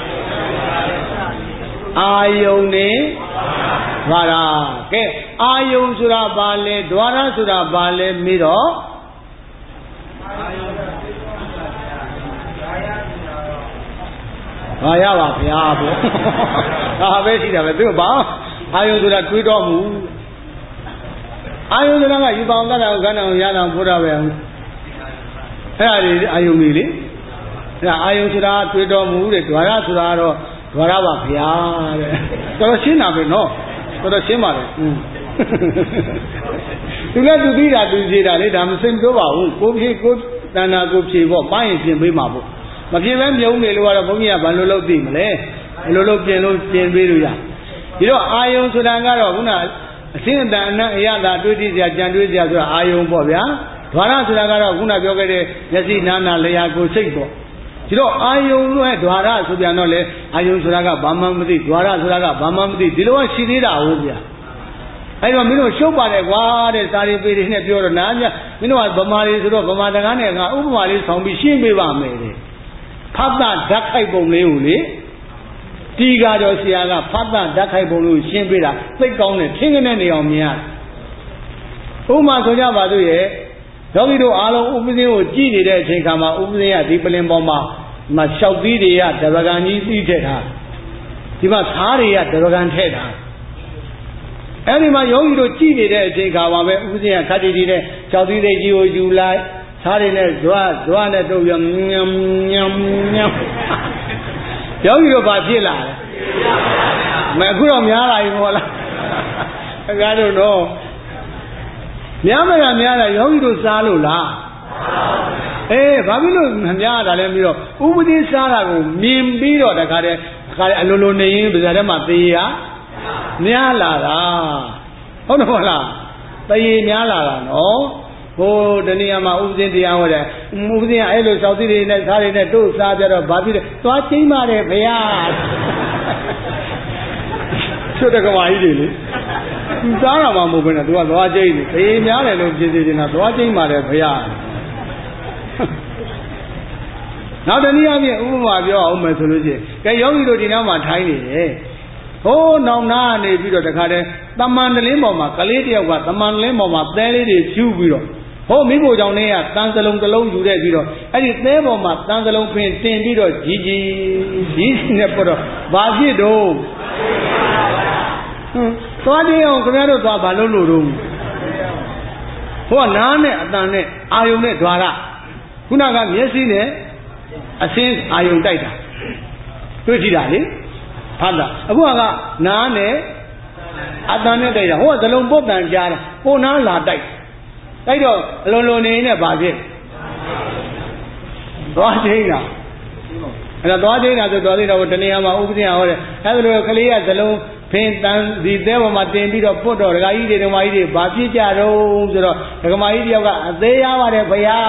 အာယုန်နဲ့ဓာရာကဲအာယုန်ဆိုတာဘာလဲဓာရာဆိုတာဘာလဲမေးတော့ဟာရပါဗျာဘုဒါပဲရှိတာပဲသူကဘာအာယုဆိုတာတွေးတော့မှုအာယုဆိုတာကယူပါအောင်တတ်တာကိုခန္ဓာကိုရတာဘုရားပဲအဲ့ဒါတွေအာယုကြီးလေအဲ့ဒါအာယုဆိုတာတွေးတော့မှုတဲ့ဓာရဆိုတာကတော့ဓာရပါဗျာတဲ့တော်တော်ရှင်းတာပဲနော်တော်တော်ရှင်းပါတယ်อืมသူလည်းသူသိတာသူဖြေတာလေဒါမစိမ့်ပြောပါဘူးကိုဖြေကိုတဏ္ဍာကိုဖြေပေါ့ပိုင်းရင်ပြင်ပေးမှာပေါ့မဖြေပဲမြုံနေလို့ကတော့ဘုန်းကြီးကဘာလို့လုပ်သိမလဲလိုလိုပြင်လို့ပြင်ပေးလို့ရဒီတော့အာယုံဆိုတာကတော့ခုနအစင်းအတန်အနံ့အရသာတွေးကြည့်စရာကြံတွေးစရာဆိုတာအာယုံပေါ့ဗျာဓဝရဆိုတာကတော့ခုနပြောခဲ့တဲ့မျက်စိနားနာလျှာကိုယ်စိတ်ပေါ့ဒီတော့အာယုံနဲ့ဓဝရဆိုပြန်တော့လေအာယုံဆိုတာကဘာမှမသိဓဝရဆိုတာကဘာမှမသိဒီလိုကရှိသေးတာဟုတ်ဗျာအဲ့တော့မင်းတို့ရှုပ်ပါတယ်ကွာတဲ့စာရီပေတွေနဲ့ပြောတော့နားမြမင်းတို့ကဗမာလေးဆိုတော့ဗမာတကားနဲ့ငါဥပမာလေးဆောင်ပြီးရှင်းပေးပါမယ်တဲ့ဖတ်တာဓာတ်ခိုက်ပုံလေးကိုလေတီကာတော်ဆရာကဖတ်တာဓာတ်ခိုက်ပုံလေးကိုရှင်းပေးတာသိကောင်းတယ်ထင်းကနေနေအောင်မြင်ရတယ်ဥပမာဆိုကြပါစို့ရဲ့ယောဂီတို့အားလုံးဥပဇင်းကိုကြည်နေတဲ့အချိန်ခါမှာဥပဇင်းကဒီပလင်ပေါ်မှာမလျှောက်သီးတွေကတရဂန်ကြီးသီးထည့်ထားဒီမှာသားတွေကတရဂန်ထည့်ထားအဲ့ဒီမှာယောဂီတို့ကြည်နေတဲ့အချိန်ခါမှာပဲဥပဇင်းကခတ်တီတီနဲ့လျှောက်သီးတွေကြီးကိုယူလိုက်သားတွေနဲ့ဇွာဇွာနဲ့တုပ်ပြီးညံညံညံယောဂီတို့ဘာဖြစ်လာလဲမအခုတော့များလာပြီမို့လားအကားတို့တော့များမလားများလားယောဂီတို့စားလို့လားအေးဘာဖြစ်လို့မများတာလဲပြီးတော့ဥပဒေစားတာကိုမြင်ပြီးတော့တခါတည်းတခါတည်းအလိုလိုနေရင်ဗျာထဲမှာသေရများလာတာဟုတ်တယ်မဟုတ်လားသေများလာတာနော်ဟိုတနည်းမှာဥပဒေတရားဟောတယ်ဥပဒေကအဲ့လိုစောက်တိတွေနဲ့စားတွေနဲ့တို့စားကြတော့ဘာဖြစ်လဲသွားချင်းပါတယ်ဗျာချွတ်တကမာကြီးတွေလေသူစားတာမှမဟုတ်ဘဲနဲ့သူကသွားကျိန်းနေသေများတယ်လို့ဖြစ်စေချင်တာသွားကျိန်းပါတယ်ဗျာနောက်တနည်းအားဖြင့်ဥပမာပြောအောင်မယ်ဆိုလို့ရှိရင်ကဲယောဂီတို့ဒီနောက်မှာထိုင်းနေတယ်ဟိုးနောင်နာနေပြီးတော့တခါတည်းတမန်တလင်းပေါ်မှာကလေးတယောက်ကတမန်တလင်းပေါ်မှာသဲလေးတွေဖြူပြီးတော့ဟိုမိဖို့ကြောင့်နေကတန်စလုံးတစ်လုံးယူတဲ့ပြီးတော့အဲ့ဒီသဲပေါ်မှာတန်စလုံးဖင်တင်ပြီးတော့ကြီးကြီးကြီးနဲ့ပေါ်တော့ဘာဖြစ်တော့ဟွန်းသွားကြည့်အောင်ခင်ဗျားတို့သွားဘာလို့လို့တော့ဟိုကနားနဲ့အတန်နဲ့အာယုံနဲ့ဓွာရခုနကမျက်စိနဲ့အစင်းအာယုံတိုက်တာတွေ့ကြည့်တာလေဖတ်တာအခုကနားနဲ့အတန်နဲ့တိုက်တာဟိုကဇလုံးပုတ်တန်ကြားတာကိုနားလာတိုက်တိုက်တော့အလုံးလုံးနေနဲ့ဘာဖြစ်သွားချင်းတာအဲ့တော့သွားချင်းတာဆိုသွားသေးတော့တဏှာမှာဥပဒေဟောတယ်အဲ့ဒါလိုကလေးကဇလုံးဖင်တန်ဒီသဲပေါ်မှာတင်ပြီးတော့ပုတ်တော့ဒကာကြီးတွေဒကာမကြီးတွေဘာဖြစ်ကြတော့ဆိုတော့ဒကာမကြီးတယောက်ကအသေးရပါတယ်ဗျာ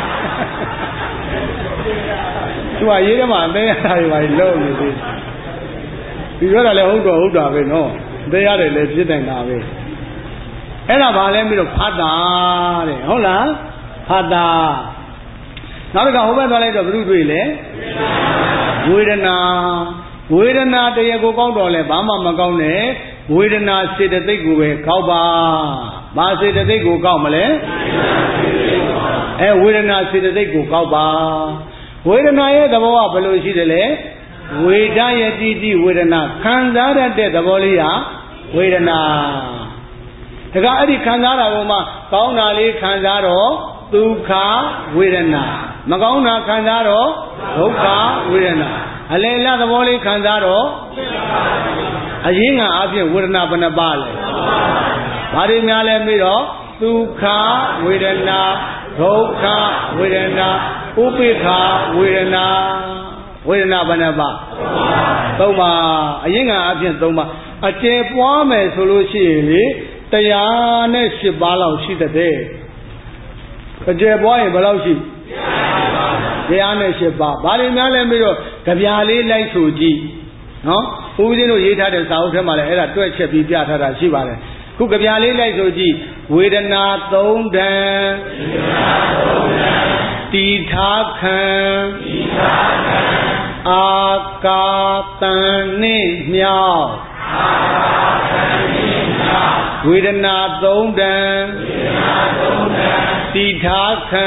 သူကရေးထဲမှာအသေးရတာတွေပါလုံးနေသေးဒီပြောတာလည်းဟုတ်တော့ဟုတ်တာပဲနော်အသေးရတယ်လည်းဖြစ်နိုင်တာပဲအဲ့ဒါဘာလဲပြီးတော့ဖတ်တာတဲ့ဟုတ်လားဖတ်တာနောက်တစ်ခါဟိုဘက်သွားလိုက်တော့ဘယ်သူတွေ့လဲဝေဒနာဝေဒနာတရားကိုကောက်တော့လဲဘာမှမကောက်နဲ့ဝေဒနာစေတသိက်ကိုပဲကောက်ပါဘာစေတသိက်ကိုကောက်မလဲအဲဝေဒနာစေတသိက်ကိုကောက်ပါဝေဒနာရဲ့သဘောကဘယ်လိုရှိတယ်လဲဝေဒယတိတိဝေဒနာခံစားရတဲ့သဘောလေးဟာဝေဒနာဒါကအဲ့ဒီခံစားတာပေါ်မှာကောင်းတာလေးခံစားတော့ဒုက္ခဝေဒနာမကောင်းတာခံစားတော့ဒုက္ခဝေဒနာအလယ်လသဘောလေးခံစားတော့အရင်းကအဖြစ်ဝေဒနာဘယ်နှပါလဲဘာတွေများလဲပြီးတော့ဒုက္ခဝေဒနာဒုက္ခဝေဒနာဥပိ္ပခဝေဒနာဝေဒနာဘယ်နှပါသုံးပါအရင်းကအဖြစ်သုံးပါအကျယ်ပွားမယ်ဆိုလို့ရှိရင်လေတရားနဲ့ရှစ်ပါးလောက်ရှိတဲ့အကျယ်ပွားရင်ဘယ်လောက်ရှိတရားနဲ့ရှစ်ပါးဘာတွေများလဲပြီးတော့ကြပြာလေးလိုက်ဆိုကြည့်နော်ဘုရားရှင်တို့ရေးထားတဲ့စာအုပ်ထဲမှာလည်းအဲ့ဒါတွက်ချက်ပြီးပြထားတာရှိပါတယ်ခုကြပြာလေးလိုက်ဆိုကြည့်ဝေဒနာသုံးတန်တိထာခံအာကာတန်နှင့်မြောက်ဝေဒနာသုံးတန်တိထာခံ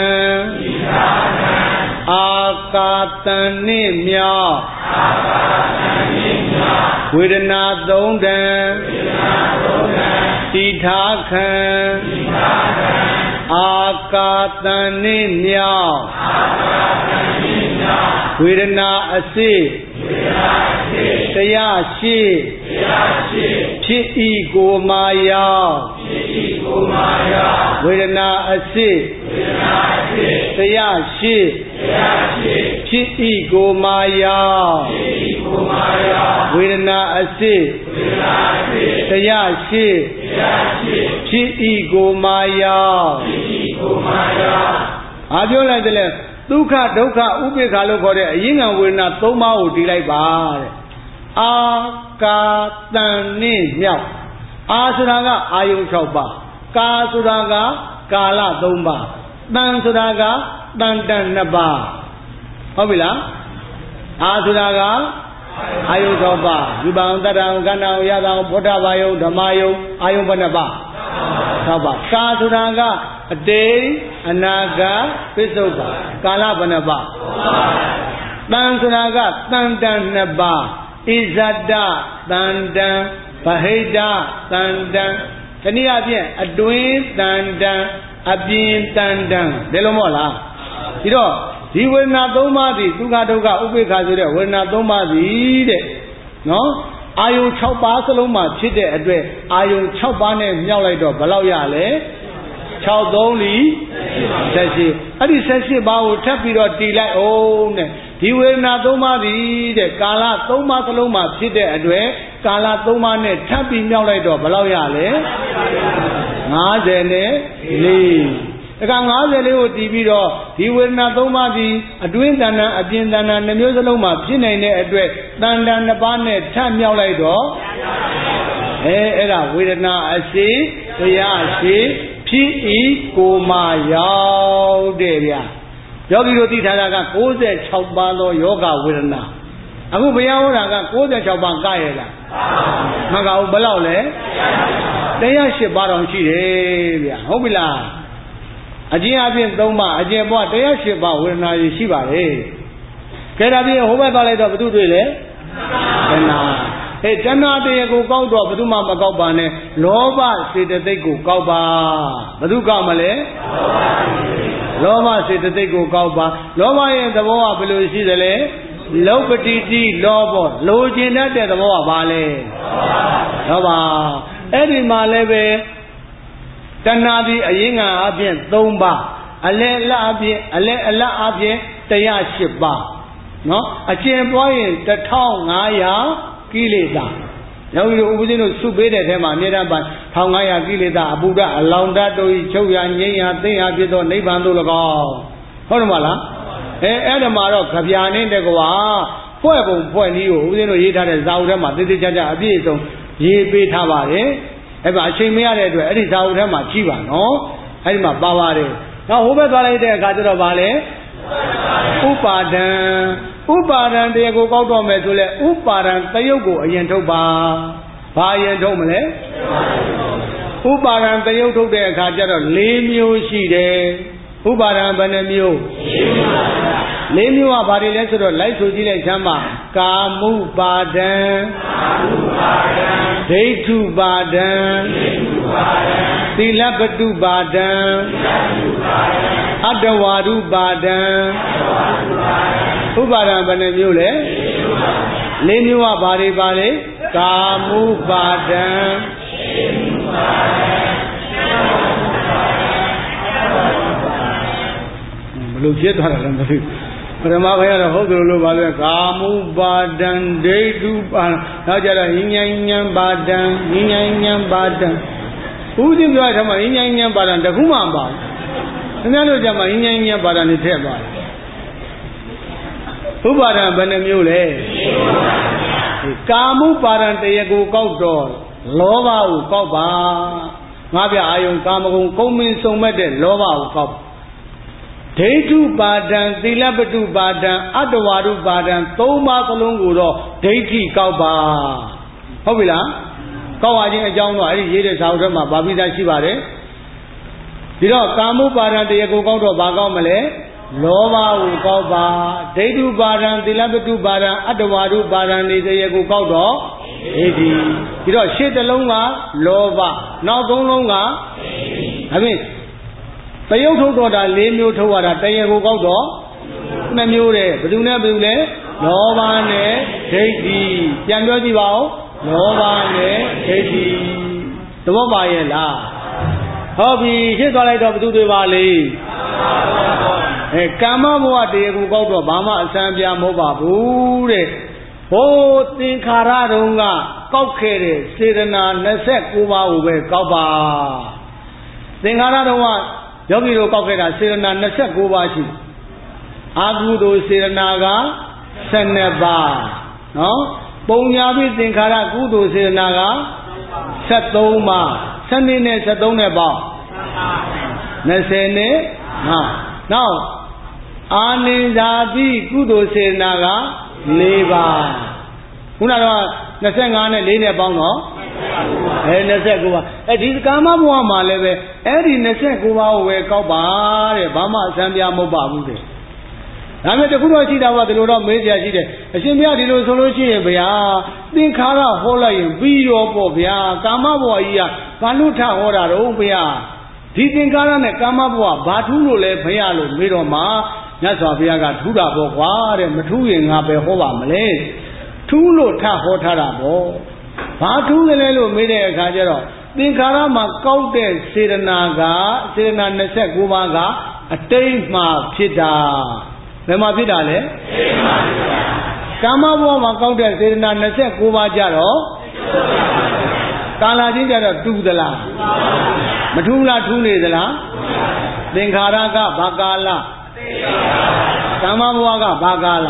အာကာတန်နှင့်မြောက်ဝေဒနာသုံးတန်တိထာခံအာကာတန်နှင့်မြောက်ဝေဒနာအစစ်တရားရှိဖြစ်ဤကိုမာယောဝေဒနာအစစ်တရားရှိဖြစ်ဤကိုမာယာဝေဒနာအစစ်တရားရှိဖြစ်ဤကိုမာယာအားပြောလိုက်တယ်လေဒုက္ခဒုက္ခဥပိ္ပခာလို့ခေါ်တဲ့အရင်းငံဝေဒနာသုံးပါးကိုတည်လိုက်ပါတဲ့အာကာတန်နှင့်မြောက်အာဆိုတာကအာယုံ၆ပါးကာဆိုတာကကာလသုံးပါးတန်ဆိုတာကတန်တန်နှစ်ပါးဟုတ်ပြီလားအာဆိုတာကအာယုံ၆ပါးဒီပံတတံကန္နံယတံဘုဒ္ဓဘာယုဓမ္မယုအာယုံဘယ်နှပါး၆ပါးကာဆိုတာကအတေအနာဂတ်ပစ္စုပ္ပန်ကာလဘယ်နှပါးတန်ဆိုတာကတန်တန်နှစ်ပါးဣဇဒတန်တံဗဟိတတန်တံဒီနည်းအားဖြင့်အတွင်းတန်တံအပြင်တန်တံဒါလို့မဟုတ်လားဒီတော့ဒီဝေဒနာသုံးပါးသည်ဒုက္ခဒုက္ခဥပိ္ပခာဆိုတဲ့ဝေဒနာသုံးပါးသည်တဲ့နော်အာယုံ၆ပါးစလုံးမှာဖြစ်တဲ့အတွက်အာယုံ၆ပါးနဲ့မြောက်လိုက်တော့ဘယ်လောက်ရလဲ၆သုံးလီဆက်ရှိအဲ့ဒီဆက်ရှိပါးကိုထပ်ပြီးတော့တည်လိုက်အောင်တဲ့ဒီဝေဒနာသုံးပါးသည်တဲ့ကာလသုံးပါးစလုံးမှာဖြစ်တဲ့အတွက်ကာလသုံးပါးနဲ့ထပ်ပြီးမြောက်လိုက်တော့ဘယ်လောက်ရလဲ၅၀နဲ့၄ဒါက၅၀လေးကိုတည်ပြီးတော့ဒီဝေဒနာသုံးပါးသည်အတွင်းတဏ္ဍအပြင်တဏ္ဍနှမျိုးစလုံးမှာဖြစ်နိုင်တဲ့အတွက်တဏ္ဍနှစ်ပါးနဲ့ထပ်မြောက်လိုက်တော့အဲအဲ့ဒါဝေဒနာအရှိတရားရှိဖြစ်ဤကိုမာရောက်တဲ့ဗျာယောဂီတို့သိထားတာက၉၆ပါးသောယောဂဝေဒနာအခုဘုရားဟောတာက၉၆ပါးကရလားမကဘူးဘယ်လောက်လဲတရား၈ပါးတောင်ရှိတယ်ဗျာဟုတ်ပြီလားအကျဉ်းအပြင်၃ပါးအကျဉ်းပွားတရား၈ပါးဝေဒနာကြီးရှိပါတယ်ကဲဒါပြင်ဟိုဘက်သွားလိုက်တော့ဘု து တွေ့လေတဏှာအဲတဏှာတရားကိုကောက်တော့ဘယ်သူမှမကောက်ပါနဲ့လောဘစေတသိက်ကိုကောက်ပါဘယ်သူကောက်မလဲလောဘစေတသိက်ကိုကောက်ပါလောဘရဲ့သဘောကဘယ်လိုရှိသလဲလောပတိတိလောဘလိုချင်တတ်တဲ့သဘောကဘာလဲလောဘအဲ့ဒီမှာလည်းပဲတဏှာဒီအရင်းငံအပြင်၃ပါးအလဲအလအပြင်အလဲအလအပြင်တရား၈ပါးနော်အကျဉ်ပွားရင်တထောင်၅ရာကိလေသာယောဂီတို့ဥပဇင်းတို့စုပေးတဲ့ထဲမှာအမြဲတမ်းပါတစ်ထောင်၅ရာကိလေသာအပုဒ္ဒအလောင်တတ်တို့ချုပ်ရငြိမ်းရသိရဖြစ်သောနိဗ္ဗာန်သို့၎င်းဟုတ်တယ်မလားအဲအဲ့ဒါမှာတော့ကြပြာနေတယ်ကွာဖွဲ့ပုံဖွဲ့နည်းကိုဥပဇင်းတို့ရေးထားတဲ့ဇာဝထဲမှာသေသေးချာချာအပြည့်အစုံရေးပေးထားပါတယ်အဲ့ပါအချိန်မရတဲ့အတွက်အဲ့ဒီဇာဝထဲမှာရှိပါနော်အဲ့ဒီမှာပါပါတယ်နောက်ဟိုဘက်သွားလိုက်တဲ့အခါကျတော့ဗာလဲဥပါဒံဥပါဒံတရားကိုကောက်တော့မယ်ဆိုလဲဥပါဒံတယုတ်ကိုအရင်ထုတ်ပါဘာအရင်ထုတ်မလဲဥပါဒံတယုတ်ထုတ်တဲ့အခါကျတော့၄မျိုးရှိတယ်ဥပါဒံဘယ်နှမျိုး၄မျိုးကဘာတွေလဲဆိုတော့လိုက်ဆိုကြည့်လိုက်ချမ်းပါကာမုပါဒံဒိဋ္ဌုပါဒံသီလပတုပါဒံအတ္တဝါရုပါဒံဥပါဒံဘယ်နှမျိုးလဲ၄မျိုးကဘာတွေပါလဲကာမုပါဒံဘယ်လိုဖြစ်သွားတာလဲမသိပရမဘုရားတော့ဟုတ်တယ်လို့ပါလဲကာမုပါဒံဒိဋ္ဌုပါနောက်ကြတော့ဉာဏ်ဉာဏ်ပါဒံဉာဏ်ဉာဏ်ပါဒံဥဒိပြောတဲ့မှာဉာဏ်ဉာဏ်ပါဒံတခုမှမပါဘူးခင်ဗျားတို့ကြမှာဉာဏ်ဉာဏ်ပါဒံနဲ့ထည့်ပါတယ်ဥပါဒံဘယ်နှမျိုးလဲကာမုပါဒံတရားကိုကောက်တော့လောဘကိုကောက်ပါငါးပြအာယုံကာမဂုဏ်ကုံမင်းစုံမဲ့တဲ့လောဘကိုကောက်ဒိဋ္ဌုပါဒံသီလပတုပါဒံအတ္တဝါရုပါဒံသုံးပါးစလုံးကိုတော့ဒိဋ္ဌိကောက်ပါဟုတ်ပြီလားကောက်ရခြင်းအကြောင်းတော့အဲ့ဒီရေးတဲ့စာအုပ်ထဲမှာဗာပိသားရှိပါတယ်ဒီတော့ကာမုပါဒံတရားကိုကောက်တော့ဘာကောက်မလဲလောဘကိုကောက်ပါဒိဋ္ဌုပါဒံသီလပတုပါဒံအတ္တဝါရုပါဒံနေတရားကိုကောက်တော့ဒိဋ္ဌိဒီတော့ရှေ့တစ်လုံးကလောဘနောက်သုံးလုံးကဒါဖြင့်တယုတ်ထုတ်တော့တာ၄မျိုးထုတ်ရတာတရားကိုကောက်တော့နှမျိုးတဲ့ဘယ်သူနဲ့ဘယ်သူလဲလောဘနဲ့ဒိဋ္ဌိပြန်ပြောကြည့်ပါဦးလောဘနဲ့ဒိဋ္ဌိသဘောပါရဲ့လားဟုတ်ပြီရှင်းသွားလိုက်တော့ဘယ်သူတွေပါလဲအဲကာမဘဝတရားကိုကောက်တော့ဘာမှအစမ်းပြမဟုတ်ပါဘူးတဲ့ဟိုသင်္ခါရတုံးကကောက်ခဲ့တဲ့စေတနာနှစ်ဆယ့်ကိုးပါးကိုပဲကောက်ပါသင်္ခါရတုံးကယောဂီတို့ကောက်ခဲ့တာစေတနာနှစ်ဆယ့်ကိုးပါးရှိအာဟုတုစေတနာကဆယ်နှစ်ပါးနော်ပုံညာပိသင်္ခါရကုသိုလ်စေတနာကဆက်သုံးပါးဆယ်နှစ်နဲ့ဆက်သုံးနဲ့ပေါ့နှစ်ဆယ်နဲ့ဟာနောက်အာနိဇာတိကုသိုလ်စေတနာကလေးပါးခုနကတော့နှစ်ဆယ်ငါးနဲ့လေးနဲ့ပေါင်းတော့အဲနှစ်ဆယ့်ကိုးပါးအဲဒီကာမဘဝမှာလည်းပဲအဲ့ဒီနှစ်ဆယ့်ကိုးပါးကိုပဲကောက်ပါတဲ့ဘာမှအစမ်းပြမဟုတ်ပါဘူးတဲ့ဒါမဲ့တခုတော့ရှိတာပါဒီလိုတော့မေးကြရှိတယ်အရှင်ဘုရားဒီလိုဆိုလို့ရှိရင်ဗျာသင်္ခါရဟောလိုက်ရင်ပြီးရောပေါ့ဗျာကာမဘဝကြီးကဘာလို့ထဟောတာတော့ဗျာဒီသင်္ခါရနဲ့ကာမဘဝဘာထူးလို့လဲဘုရားလို့မေးတော့မှမြတ်စွာဘုရားကထူးတာပေါ့ကွာတဲ့မထူးရင်ငါပဲဟောပါမလဲထူးလို့ထဟောထားတာပေါ့ဘာထူးတယ်လဲလို့မေးတဲ့အခါကျတော့သင်္ခါရမှာကောက်တဲ့စေတနာကစေတနာနှစ်ဆယ့်ကိုးပါးကအတိတ်မှာဖြစ်တာဘယ်မှာဖြစ်တာလဲကာမဘဝမှာကောက်တဲ့စေတနာနှစ်ဆယ့်ကိုးပါးကြတော့ကာလချင်းကြတော့တူသလားမထူးလားထူးနေသလားသင်္ခါရကဘာကာလကာမဘဝကဘာကာလ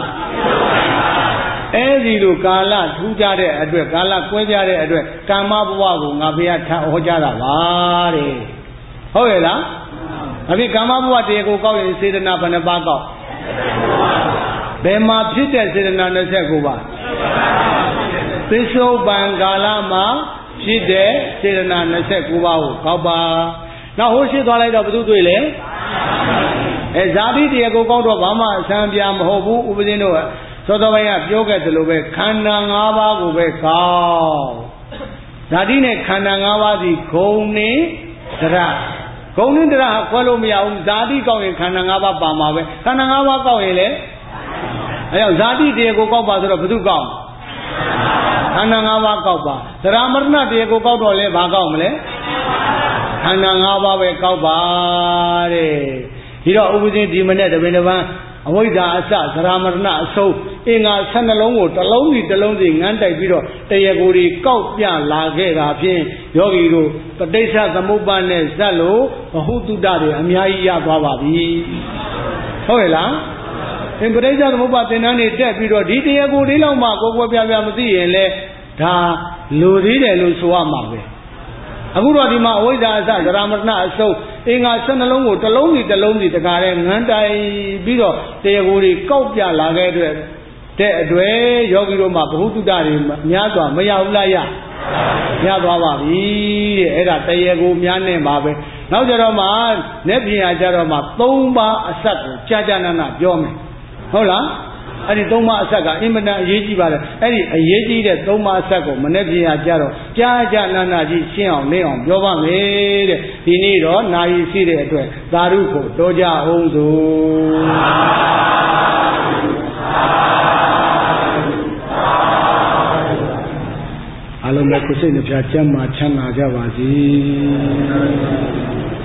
အဲဒီလိုကာလထူးကြတဲ့အတွက်ကာလကွဲကြတဲ့အတွက်ကာမဘဝကိုငါဘုရားထဟောကြားတာပါတဲ့ဟုတ်ရဲ့လားအဖြစ်ကာမဘဝတရားကိုကောက်ရင်စေတနာဘယ်နှပါးကောက်ဘယ်မှာဖြစ်တဲ့စေတနာနှစ်ဆယ့်ကိုးပါးသစ္ဆုတ်ပံကာလမှာဖြစ်တဲ့စေတနာနှစ်ဆယ့်ကိုးပါးကိုကောက်ပါနောက်ဟိုရှိသွားလိုက်တော့ဘယ်သူတွေ့လဲအဲဇာတိတရားကိုကောက်တော့ဘာမှအဆံပြမဟုတ်ဘူးဥပဇင်းတို့ကသောတော်ဘုရားပြောခဲ့သလိုပဲခန္ဓာ၅ပါးကိုပဲကောက်ဇာတိနဲ့ခန္ဓာ၅ပါးစီဂုံနေတရဂုံနေတရခွဲလို့မရဘူးဇာတိကောက်ရင်ခန္ဓာ၅ပါးပါမှာပဲခန္ဓာ၅ပါးကောက်ရင်လေအဲကြောင့်ဇာတိတရားကိုကောက်ပါဆိုတော့ဘယ်သူကောက်ခန္ဓာ၅ပါးကောက်ပါသရမရဏတရားကိုကောက်တော့လဲဘာကောက်မလဲခန္ဓာ၅ပါးပဲကောက်ပါတဲ့ဒီတော့ဥပဇင်းဒီမနဲ့တပင်တပန်းအဝိဇ္ဇာအစသရမရဏအဆုံးအင်္ဂါဆယ်နှလုံးကိုတစ်လုံးစီတစ်လုံးစီငန်းတိုက်ပြီးတော့တရားကိုယ်ကြီးကောက်ပြလာခဲ့တာဖြင့်ယောဂီတို့ပဋိစ္စသမုပ္ပါနဲ့ဇက်လို့ဘဟုတုတ္တတွေအများကြီးရသွားပါပြီဟုတ်ရဲ့လားသင်ပဋိစ္စသမုပ္ပါသင်္นานနေတက်ပြီးတော့ဒီတရားကိုယ်လေးလောက်မှကိုယ်ကိုယ်ပြပြမသိရင်လေဒါလူသေးတယ်လို့ဆိုရမှာပဲအခုတော့ဒီမှာအဝိဇ္ဇာအစသရမရဏအစုပ်အင်္ဂါဆယ်နှလုံးကိုတစ်လုံးစီတစ်လုံးစီတကားတဲ့ငန်းတိုင်ပြီးတော့တရားကိုယ်ကြီးကောက်ပြလာခဲ့တဲ့တဲ့အတွေ့ယောဂီတို့မှာဘ ഹു တုတ္တတွေများစွာမရဘူးလားရရသွားပါပြီတဲ့အဲ့ဒါတရားကိုများနေပါပဲနောက်ကြတော့မှလက်ပြင်ရကြတော့မှသုံးပါးအဆက်ကိုကြာကြာနာနာပြောမယ်ဟုတ်လားအဲ့ဒီသုံးပါးအဆက်ကအင်မတန်အရေးကြီးပါတယ်အဲ့ဒီအရေးကြီးတဲ့သုံးပါးအဆက်ကိုမနေ့ပြင်ရကြတော့ကြာကြာနာနာကြီးရှင်းအောင်လင်းအောင်ပြောပါမယ်တဲ့ဒီနေ့တော့နာယီရှိတဲ့အတွက်သာဓုကိုတော်ကြအောင်စို့အလုံးမဲ့ကိုယ်စိတ်နှပြချမ်းသာချမ်းသာကြပါစေ